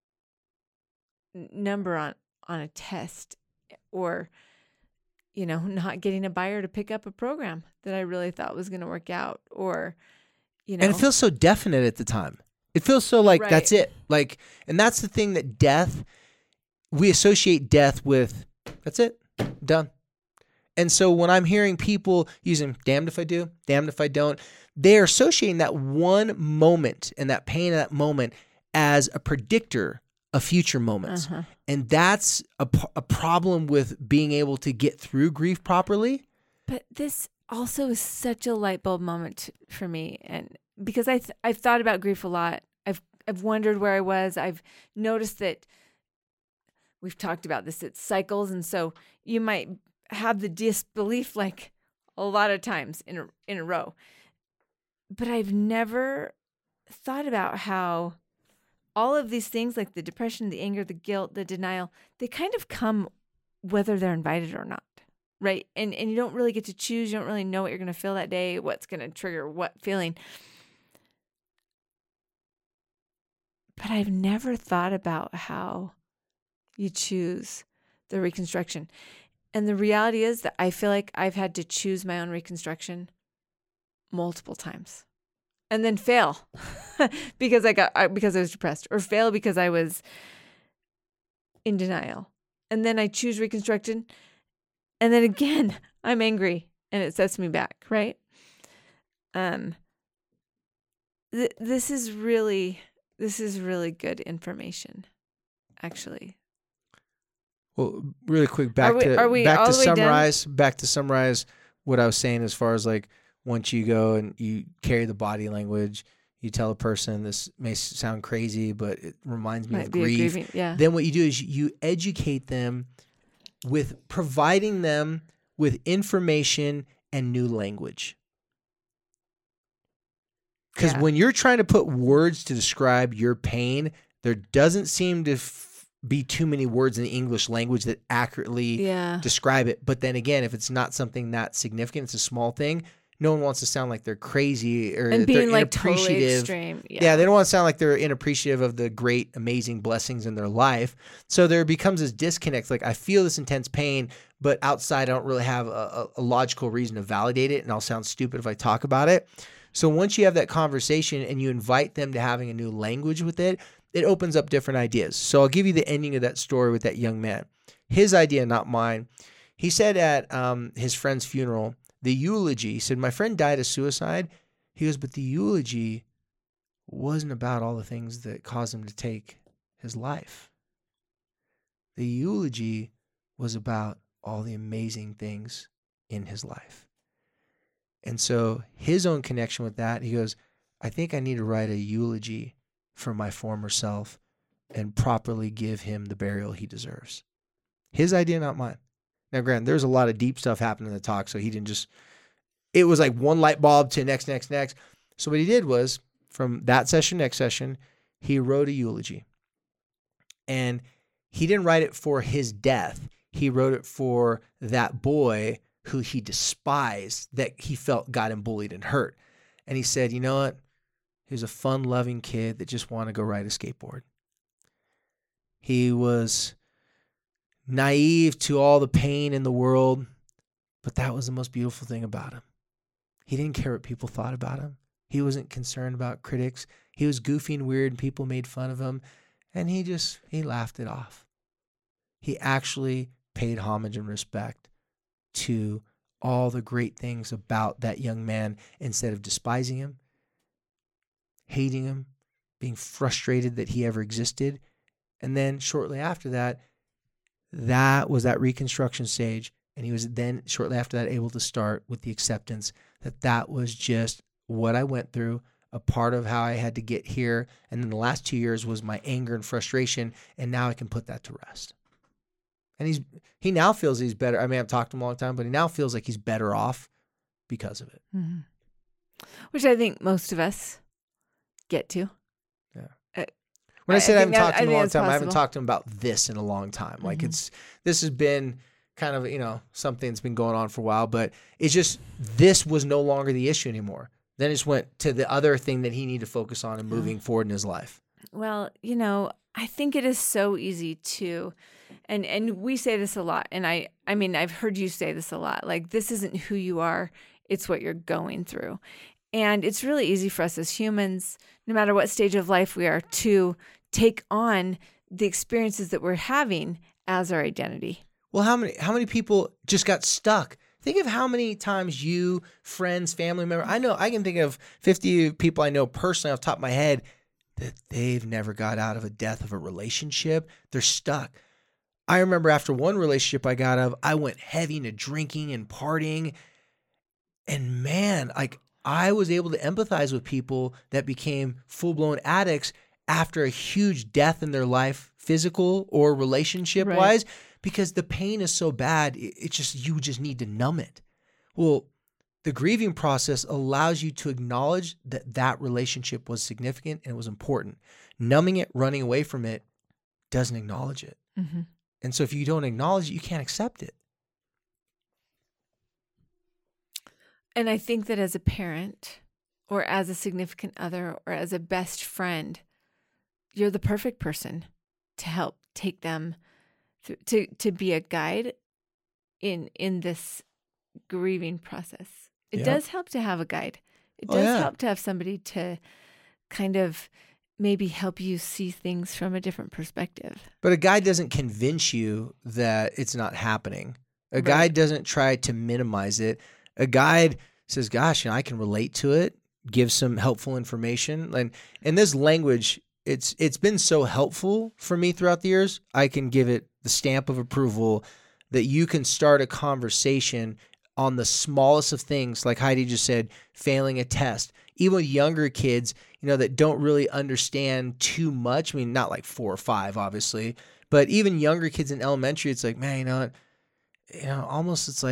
number on a test or, not getting a buyer to pick up a program that I really thought was going to work out or, And it feels so definite at the time. It feels so like that's it. Like, and that's the thing that we associate death with, that's it, done. And so when I'm hearing people using damned if I do, damned if I don't, they're associating that one moment and that pain of that moment as a predictor of future moments. And that's a problem with being able to get through grief properly. But this also is such a light bulb moment for me. And because I've thought about grief a lot. I've wondered where I was. I've noticed that we've talked about this, it cycles. And so you might have the disbelief like a lot of times in a row. But I've never thought about how all of these things like the depression, the anger, the guilt, the denial, they kind of come whether they're invited or not. Right. And you don't really get to choose. You don't really know what you're going to feel that day, what's going to trigger what feeling. But I've never thought about how you choose the reconstruction. And the reality is that I feel like I've had to choose my own reconstruction multiple times and then fail because I was depressed or fail because I was in denial. And then I choose reconstruction. And then again, I'm angry and it sets me back, right? This is really good information, actually. Well, really quick, back to summarize what I was saying as far as like once you go and you carry the body language, you tell a person this may sound crazy, but it reminds me of grief. Then what you do is you educate them with providing them with information and new language. Because when you're trying to put words to describe your pain, there doesn't seem to be too many words in the English language that accurately describe it. But then again, if it's not something that significant, it's a small thing, no one wants to sound like they're crazy or and being they're like totally extreme. Yeah, they don't want to sound like they're inappreciative of the great, amazing blessings in their life. So there becomes this disconnect. Like, I feel this intense pain, but outside I don't really have a logical reason to validate it, and I'll sound stupid if I talk about it. So once you have that conversation and you invite them to having a new language with it, it opens up different ideas. So I'll give you the ending of that story with that young man. His idea, not mine. He said at his friend's funeral, the eulogy, he said, my friend died of suicide. He goes, but the eulogy wasn't about all the things that caused him to take his life. The eulogy was about all the amazing things in his life. And so his own connection with that, he goes, I think I need to write a eulogy for my former self and properly give him the burial he deserves. His idea, not mine. Now, granted, there's a lot of deep stuff happening in the talk, so he didn't just, it was like one light bulb to next. So what he did was, from that session, next session, he wrote a eulogy. And he didn't write it for his death. He wrote it for that boy who he despised, that he felt got him bullied and hurt. And he said, you know what? He was a fun-loving kid that just wanted to go ride a skateboard. He was naive to all the pain in the world, but that was the most beautiful thing about him. He didn't care what people thought about him. He wasn't concerned about critics. He was goofy and weird, and people made fun of him, and he laughed it off. He actually paid homage and respect to all the great things about that young man instead of despising him, hating him, being frustrated that he ever existed. And then shortly after that, that was that reconstruction stage. And he was then shortly after that able to start with the acceptance that that was just what I went through, a part of how I had to get here. And then the last 2 years was my anger and frustration. And now I can put that to rest. And he now feels he's better. I mean, I've talked to him a long time, but he now feels like he's better off because of it. Mm-hmm. Which I think most of us get to. Yeah. When I said I haven't talked to him in a long time, I haven't talked to him about this in a long time. Like this has been kind of, something that's been going on for a while, but it's just, this was no longer the issue anymore. Then it just went to the other thing that he needed to focus on and moving forward in his life. Well, I think it is so easy to, and we say this a lot, and I mean, I've heard you say this a lot, like, this isn't who you are, it's what you're going through. And it's really easy for us as humans, no matter what stage of life we are, to take on the experiences that we're having as our identity. Well, how many people just got stuck? Think of how many times you, friends, family members, I can think of 50 people I know personally off the top of my head that they've never got out of a death of a relationship. They're stuck. I remember after one relationship I got out of, I went heavy into drinking and partying. And man, like, I was able to empathize with people that became full-blown addicts after a huge death in their life, physical or relationship-wise, because the pain is so bad, you just need to numb it. Well, the grieving process allows you to acknowledge that relationship was significant and it was important. Numbing it, running away from it, doesn't acknowledge it. Mm-hmm. And so if you don't acknowledge it, you can't accept it. And I think that as a parent or as a significant other or as a best friend, you're the perfect person to help take them through, to be a guide in this grieving process. It does help to have a guide. It does help to have somebody to kind of maybe help you see things from a different perspective. But a guide doesn't convince you that it's not happening. A guide doesn't try to minimize it. A guide says, gosh, I can relate to it, give some helpful information. And this language, it's been so helpful for me throughout the years. I can give it the stamp of approval that you can start a conversation on the smallest of things, like Heidi just said, failing a test. Even with younger kids, that don't really understand too much. I mean, not like 4 or 5, obviously, but even younger kids in elementary, it's like, man, almost it's like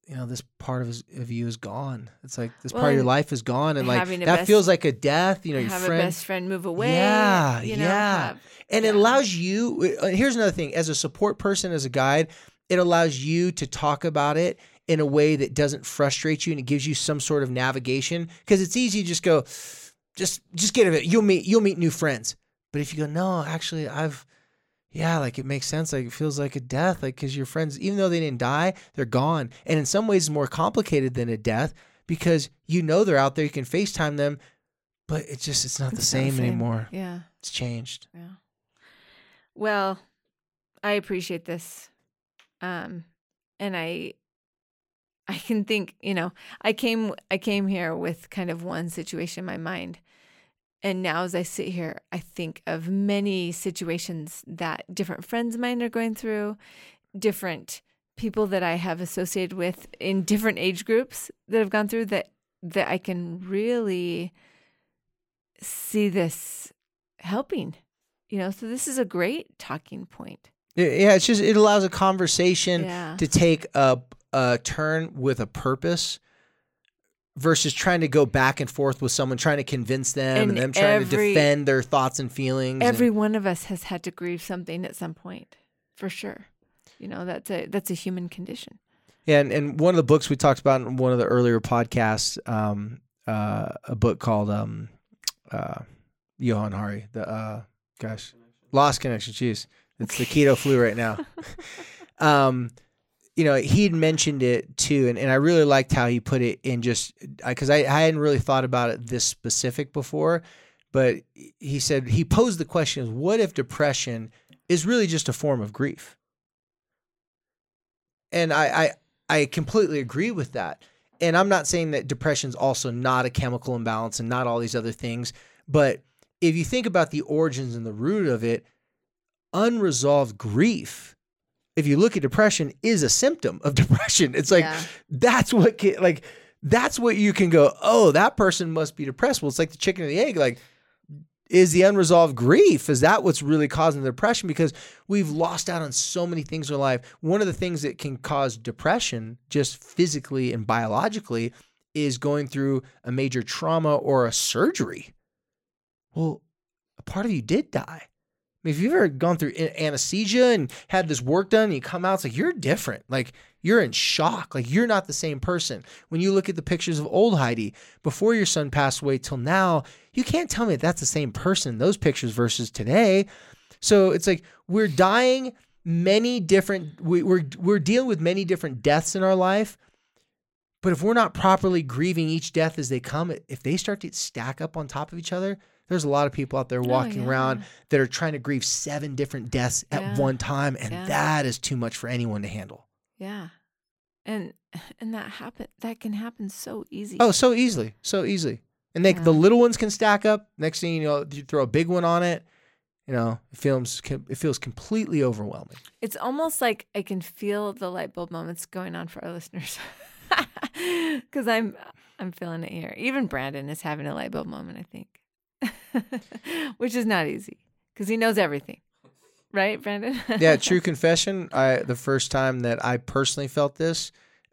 this part of you is gone. It's like this part of your life is gone. And like, that feels like a death, your have friend. A best friend move away. Yeah. And it allows you, here's another thing, as a support person, as a guide, it allows you to talk about it in a way that doesn't frustrate you, and it gives you some sort of navigation, because it's easy to just go, just get it. You'll meet new friends. But if you go, no, actually like it makes sense. Like it feels like a death, like, because your friends, even though they didn't die, they're gone. And in some ways it's more complicated than a death, because they're out there, you can FaceTime them, but it's not the same anymore. Yeah. It's changed. Yeah. Well, I appreciate this. And I can think, I came here with kind of one situation in my mind. And now as I sit here, I think of many situations that different friends of mine are going through, different people that I have associated with in different age groups that have gone through that I can really see this helping, so this is a great talking point. Yeah, it allows a conversation to take a turn with a purpose, versus trying to go back and forth with someone, trying to convince them and them trying to defend their thoughts and feelings. Every one of us has had to grieve something at some point, for sure. That's a human condition. Yeah, and one of the books we talked about in one of the earlier podcasts, a book called Johann Hari, Lost Connection. Jeez, it's the keto flu right now. He'd mentioned it too, and I really liked how he put it in, just because I hadn't really thought about it this specific before, but he said, he posed the question, what if depression is really just a form of grief? And I completely agree with that. And I'm not saying that depression is also not a chemical imbalance and not all these other things, but if you think about the origins and the root of it, unresolved grief, if you look at depression, is a symptom of depression. It's like, that's what you can go, oh, that person must be depressed. Well, it's like the chicken and the egg. Like, is the unresolved grief, is that what's really causing the depression? Because we've lost out on so many things in our life. One of the things that can cause depression, just physically and biologically, is going through a major trauma or a surgery. Well, a part of you did die. I mean, if you've ever gone through anesthesia and had this work done and you come out, it's like you're different. Like you're in shock. Like you're not the same person. When you look at the pictures of old Heidi, before your son passed away till now, you can't tell me that's the same person in those pictures versus today. So it's like we're dying many different, we're dealing with many different deaths in our life. But if we're not properly grieving each death as they come, if they start to stack up on top of each other, there's a lot of people out there walking around that are trying to grieve 7 different deaths at one time, and that is too much for anyone to handle. Yeah, and that can happen so easy. Oh, so easily. And the little ones can stack up. Next thing you know, you throw a big one on it. It feels completely overwhelming. It's almost like I can feel the light bulb moments going on for our listeners, because I'm feeling it here. Even Brandon is having a light bulb moment, I think. Which is not easy because he knows everything, right, Brandon? Yeah, true confession. The first time that I personally felt this,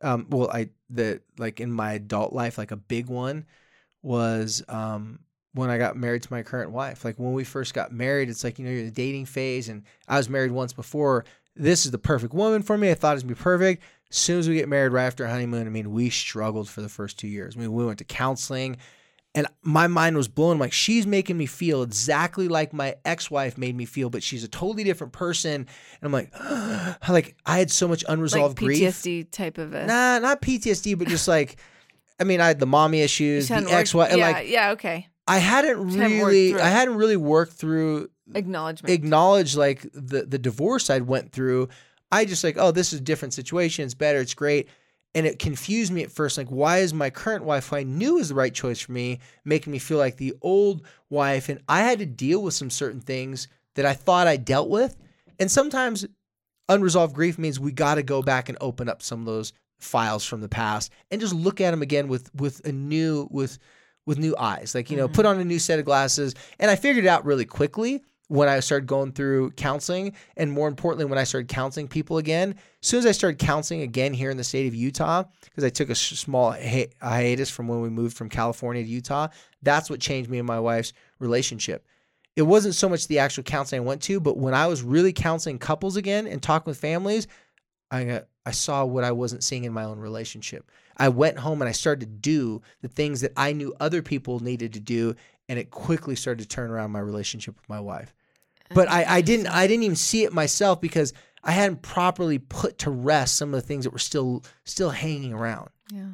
in my adult life, like a big one, was when I got married to my current wife. Like when we first got married, it's like, you're in the dating phase, and I was married once before. This is the perfect woman for me. I thought it was gonna be perfect. As soon as we get married, right after our honeymoon, we struggled for the first 2 years. We went to counseling. And my mind was blown. I'm like, she's making me feel exactly like my ex-wife made me feel, but she's a totally different person. And I'm like, I had so much unresolved grief. PTSD type of a... Nah, not PTSD, but just like, I had the mommy issues, the ex-wife. Okay. I hadn't really worked through... Acknowledge like the divorce I'd went through. I just like, oh, this is a different situation. It's better. It's great. And it confused me at first, like, why is my current wife, who I knew was the right choice for me, making me feel like the old wife? And I had to deal with some certain things that I thought I dealt with. And sometimes unresolved grief means we got to go back and open up some of those files from the past and just look at them again with new eyes, like, put on a new set of glasses. And I figured it out really quickly when I started going through counseling, and more importantly, when I started counseling people again. As soon as I started counseling again here in the state of Utah, because I took a small hiatus from when we moved from California to Utah, that's what changed me and my wife's relationship. It wasn't so much the actual counseling I went to, but when I was really counseling couples again and talking with families, I saw what I wasn't seeing in my own relationship. I went home and I started to do the things that I knew other people needed to do, and it quickly started to turn around my relationship with my wife. But I didn't even see it myself because I hadn't properly put to rest some of the things that were still hanging around. Yeah.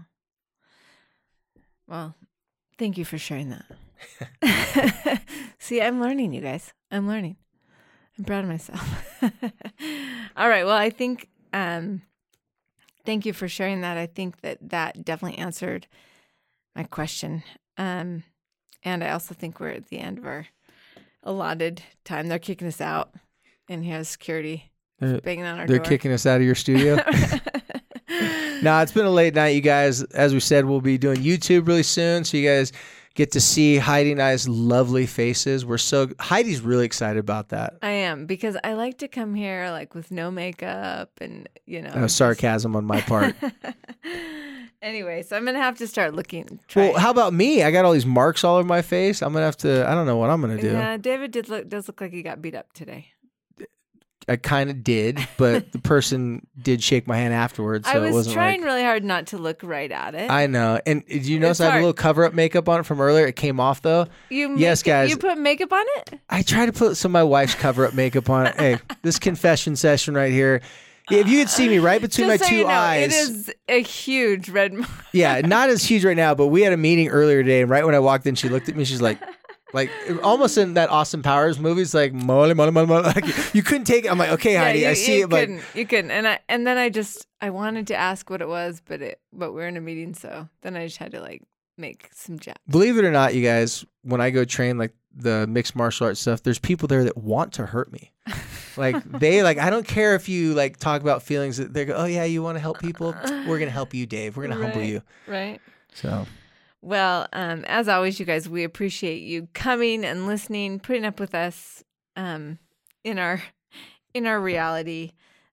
Well, thank you for sharing that. See, I'm learning, you guys. I'm learning. I'm proud of myself. All right. Well, I think, thank you for sharing that. I think that definitely answered my question. And I also think we're at the end of our allotted time. They're kicking us out, and he has security banging on our door. They're kicking us out of your studio. Nah, it's been a late night, you guys. As we said, we'll be doing YouTube really soon, so you guys get to see Heidi and I's lovely faces. Heidi's really excited about that. I am, because I like to come here like with no makeup and, sarcasm on my part. Anyway, so I'm going to have to start looking. Well, how about me? I got all these marks all over my face. I'm going to have to, I don't know what I'm going to do. Yeah, David does look like he got beat up today. I kind of did, but the person did shake my hand afterwards. So I was it wasn't trying really hard not to look right at it. I know. And did you notice I have a little cover-up makeup on it from earlier? It came off, though. Yes, guys. You put makeup on it? I tried to put some of my wife's cover-up makeup on it. Hey, this confession session right here. If you could see me right between my two eyes. It is a huge red mark. Yeah, not as huge right now, but we had a meeting earlier today, and right when I walked in, she looked at me, she's like almost in that Austin Powers movie, it's like, mole. Like, you couldn't take it. I'm like, okay, Heidi, I see it, but you couldn't. And then I wanted to ask what it was, but we're in a meeting, so then I just had to make some jabs. Believe it or not, you guys, when I go train the mixed martial arts stuff, there's people there that want to hurt me. I don't care if you talk about feelings that they go, oh yeah, you want to help people? We're going to help you, Dave. We're going to humble you. Right. So. Well, as always, you guys, we appreciate you coming and listening, putting up with us in our reality.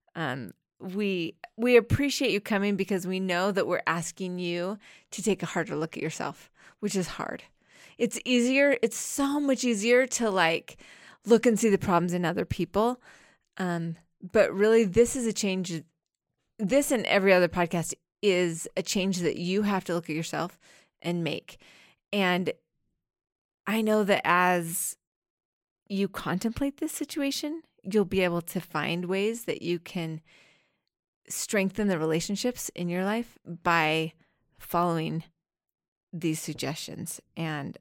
We appreciate you coming because we know that we're asking you to take a harder look at yourself, which is hard. It's easier. It's so much easier to look and see the problems in other people. But really, this is a change. This and every other podcast is a change that you have to look at yourself and make. And I know that as you contemplate this situation, you'll be able to find ways that you can strengthen the relationships in your life by following these suggestions. And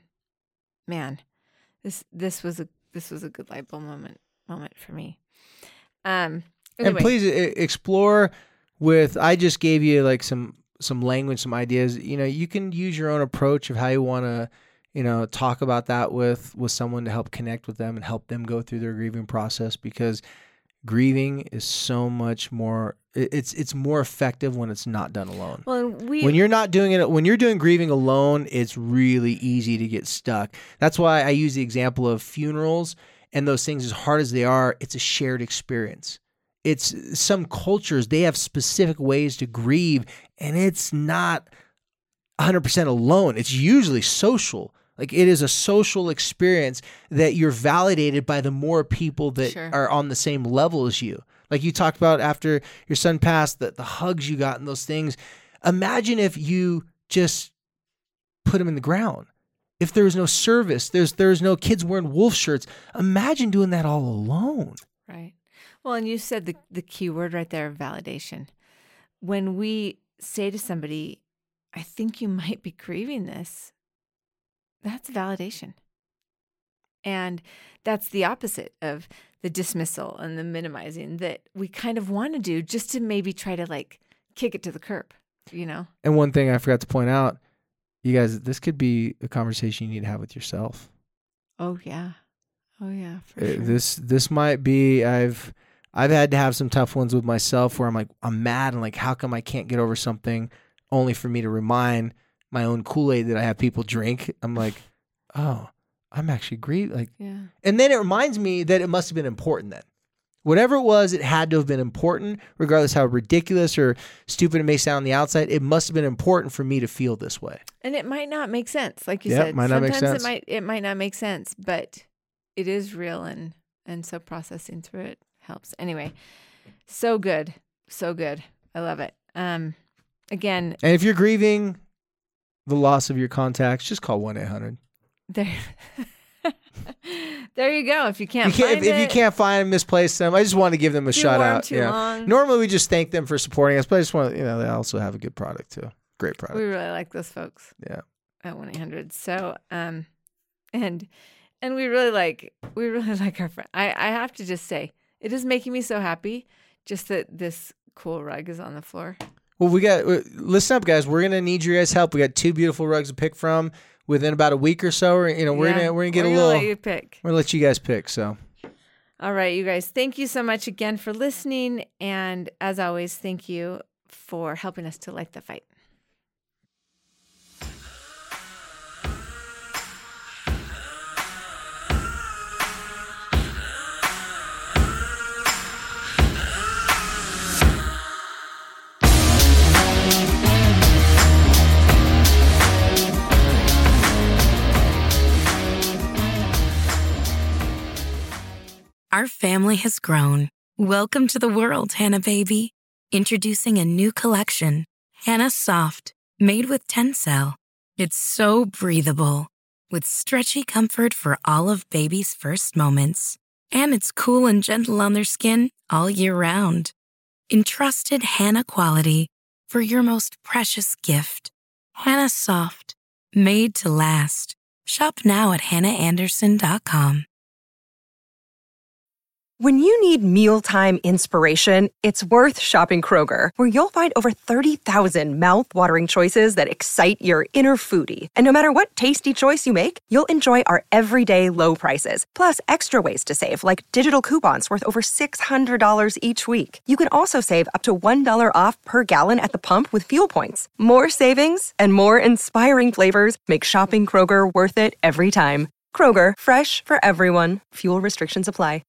man, this was a good light bulb moment for me. Anyway. And please explore with. I just gave you some language, some ideas. You can use your own approach of how you want to, talk about that with someone to help connect with them and help them go through their grieving process, because grieving is so much more. It's more effective when it's not done alone. Well, when you're not doing it, when you're doing grieving alone, it's really easy to get stuck. That's why I use the example of funerals and those things. As hard as they are, it's a shared experience. It's some cultures, they have specific ways to grieve, and it's not 100% alone. It's usually social. It is a social experience that you're validated by the more people that are on the same level as you. Like you talked about after your son passed, the hugs you got and those things. Imagine if you just put him in the ground. If there was no service, there's no kids wearing wolf shirts. Imagine doing that all alone. Right. Well, and you said the key word right there, validation. When we say to somebody, I think you might be grieving this, that's validation. And that's the opposite of the dismissal and the minimizing that we kind of want to do just to maybe try to kick it to the curb, And one thing I forgot to point out, you guys, this could be a conversation you need to have with yourself. Oh, yeah. Oh, yeah, for sure. This might be, I've had to have some tough ones with myself where I'm mad and how come I can't get over something, only for me to remind my own Kool-Aid that I have people drink. I'm like, oh, I'm actually grieving. Like, and then it reminds me that it must have been important then. Whatever it was, it had to have been important, regardless how ridiculous or stupid it may sound on the outside. It must have been important for me to feel this way. And it might not make sense, like you said. Might not make sense. It might not make sense, but it is real, and so processing through it helps. Anyway, so good, so good. I love it. Again, and if you're grieving the loss of your contacts, just call 1-800. There you go. If you can't if you can't find them, misplace them, I just want to give them a shout out. Long. Normally we just thank them for supporting us, but I just want to, they also have a good product too. Great product. We really like those folks. Yeah. At 1-800. So and we really like our friend. I have to just say, it is making me so happy just that this cool rug is on the floor. Well, listen up, guys. We're gonna need your guys' help. We got 2 beautiful rugs to pick from. Within about a week or so, we're gonna get a little. Let you pick. We're gonna let you guys pick. So, all right, you guys. Thank you so much again for listening, and as always, thank you for helping us to light the fight. Our family has grown. Welcome to the world, Hannah baby. Introducing a new collection, Hannah Soft, made with Tencel. It's so breathable, with stretchy comfort for all of baby's first moments. And it's cool and gentle on their skin all year round. Entrusted Hannah quality for your most precious gift. Hannah Soft, made to last. Shop now at hannahanderson.com. When you need mealtime inspiration, it's worth shopping Kroger, where you'll find over 30,000 mouth-watering choices that excite your inner foodie. And no matter what tasty choice you make, you'll enjoy our everyday low prices, plus extra ways to save, like digital coupons worth over $600 each week. You can also save up to $1 off per gallon at the pump with fuel points. More savings and more inspiring flavors make shopping Kroger worth it every time. Kroger, fresh for everyone. Fuel restrictions apply.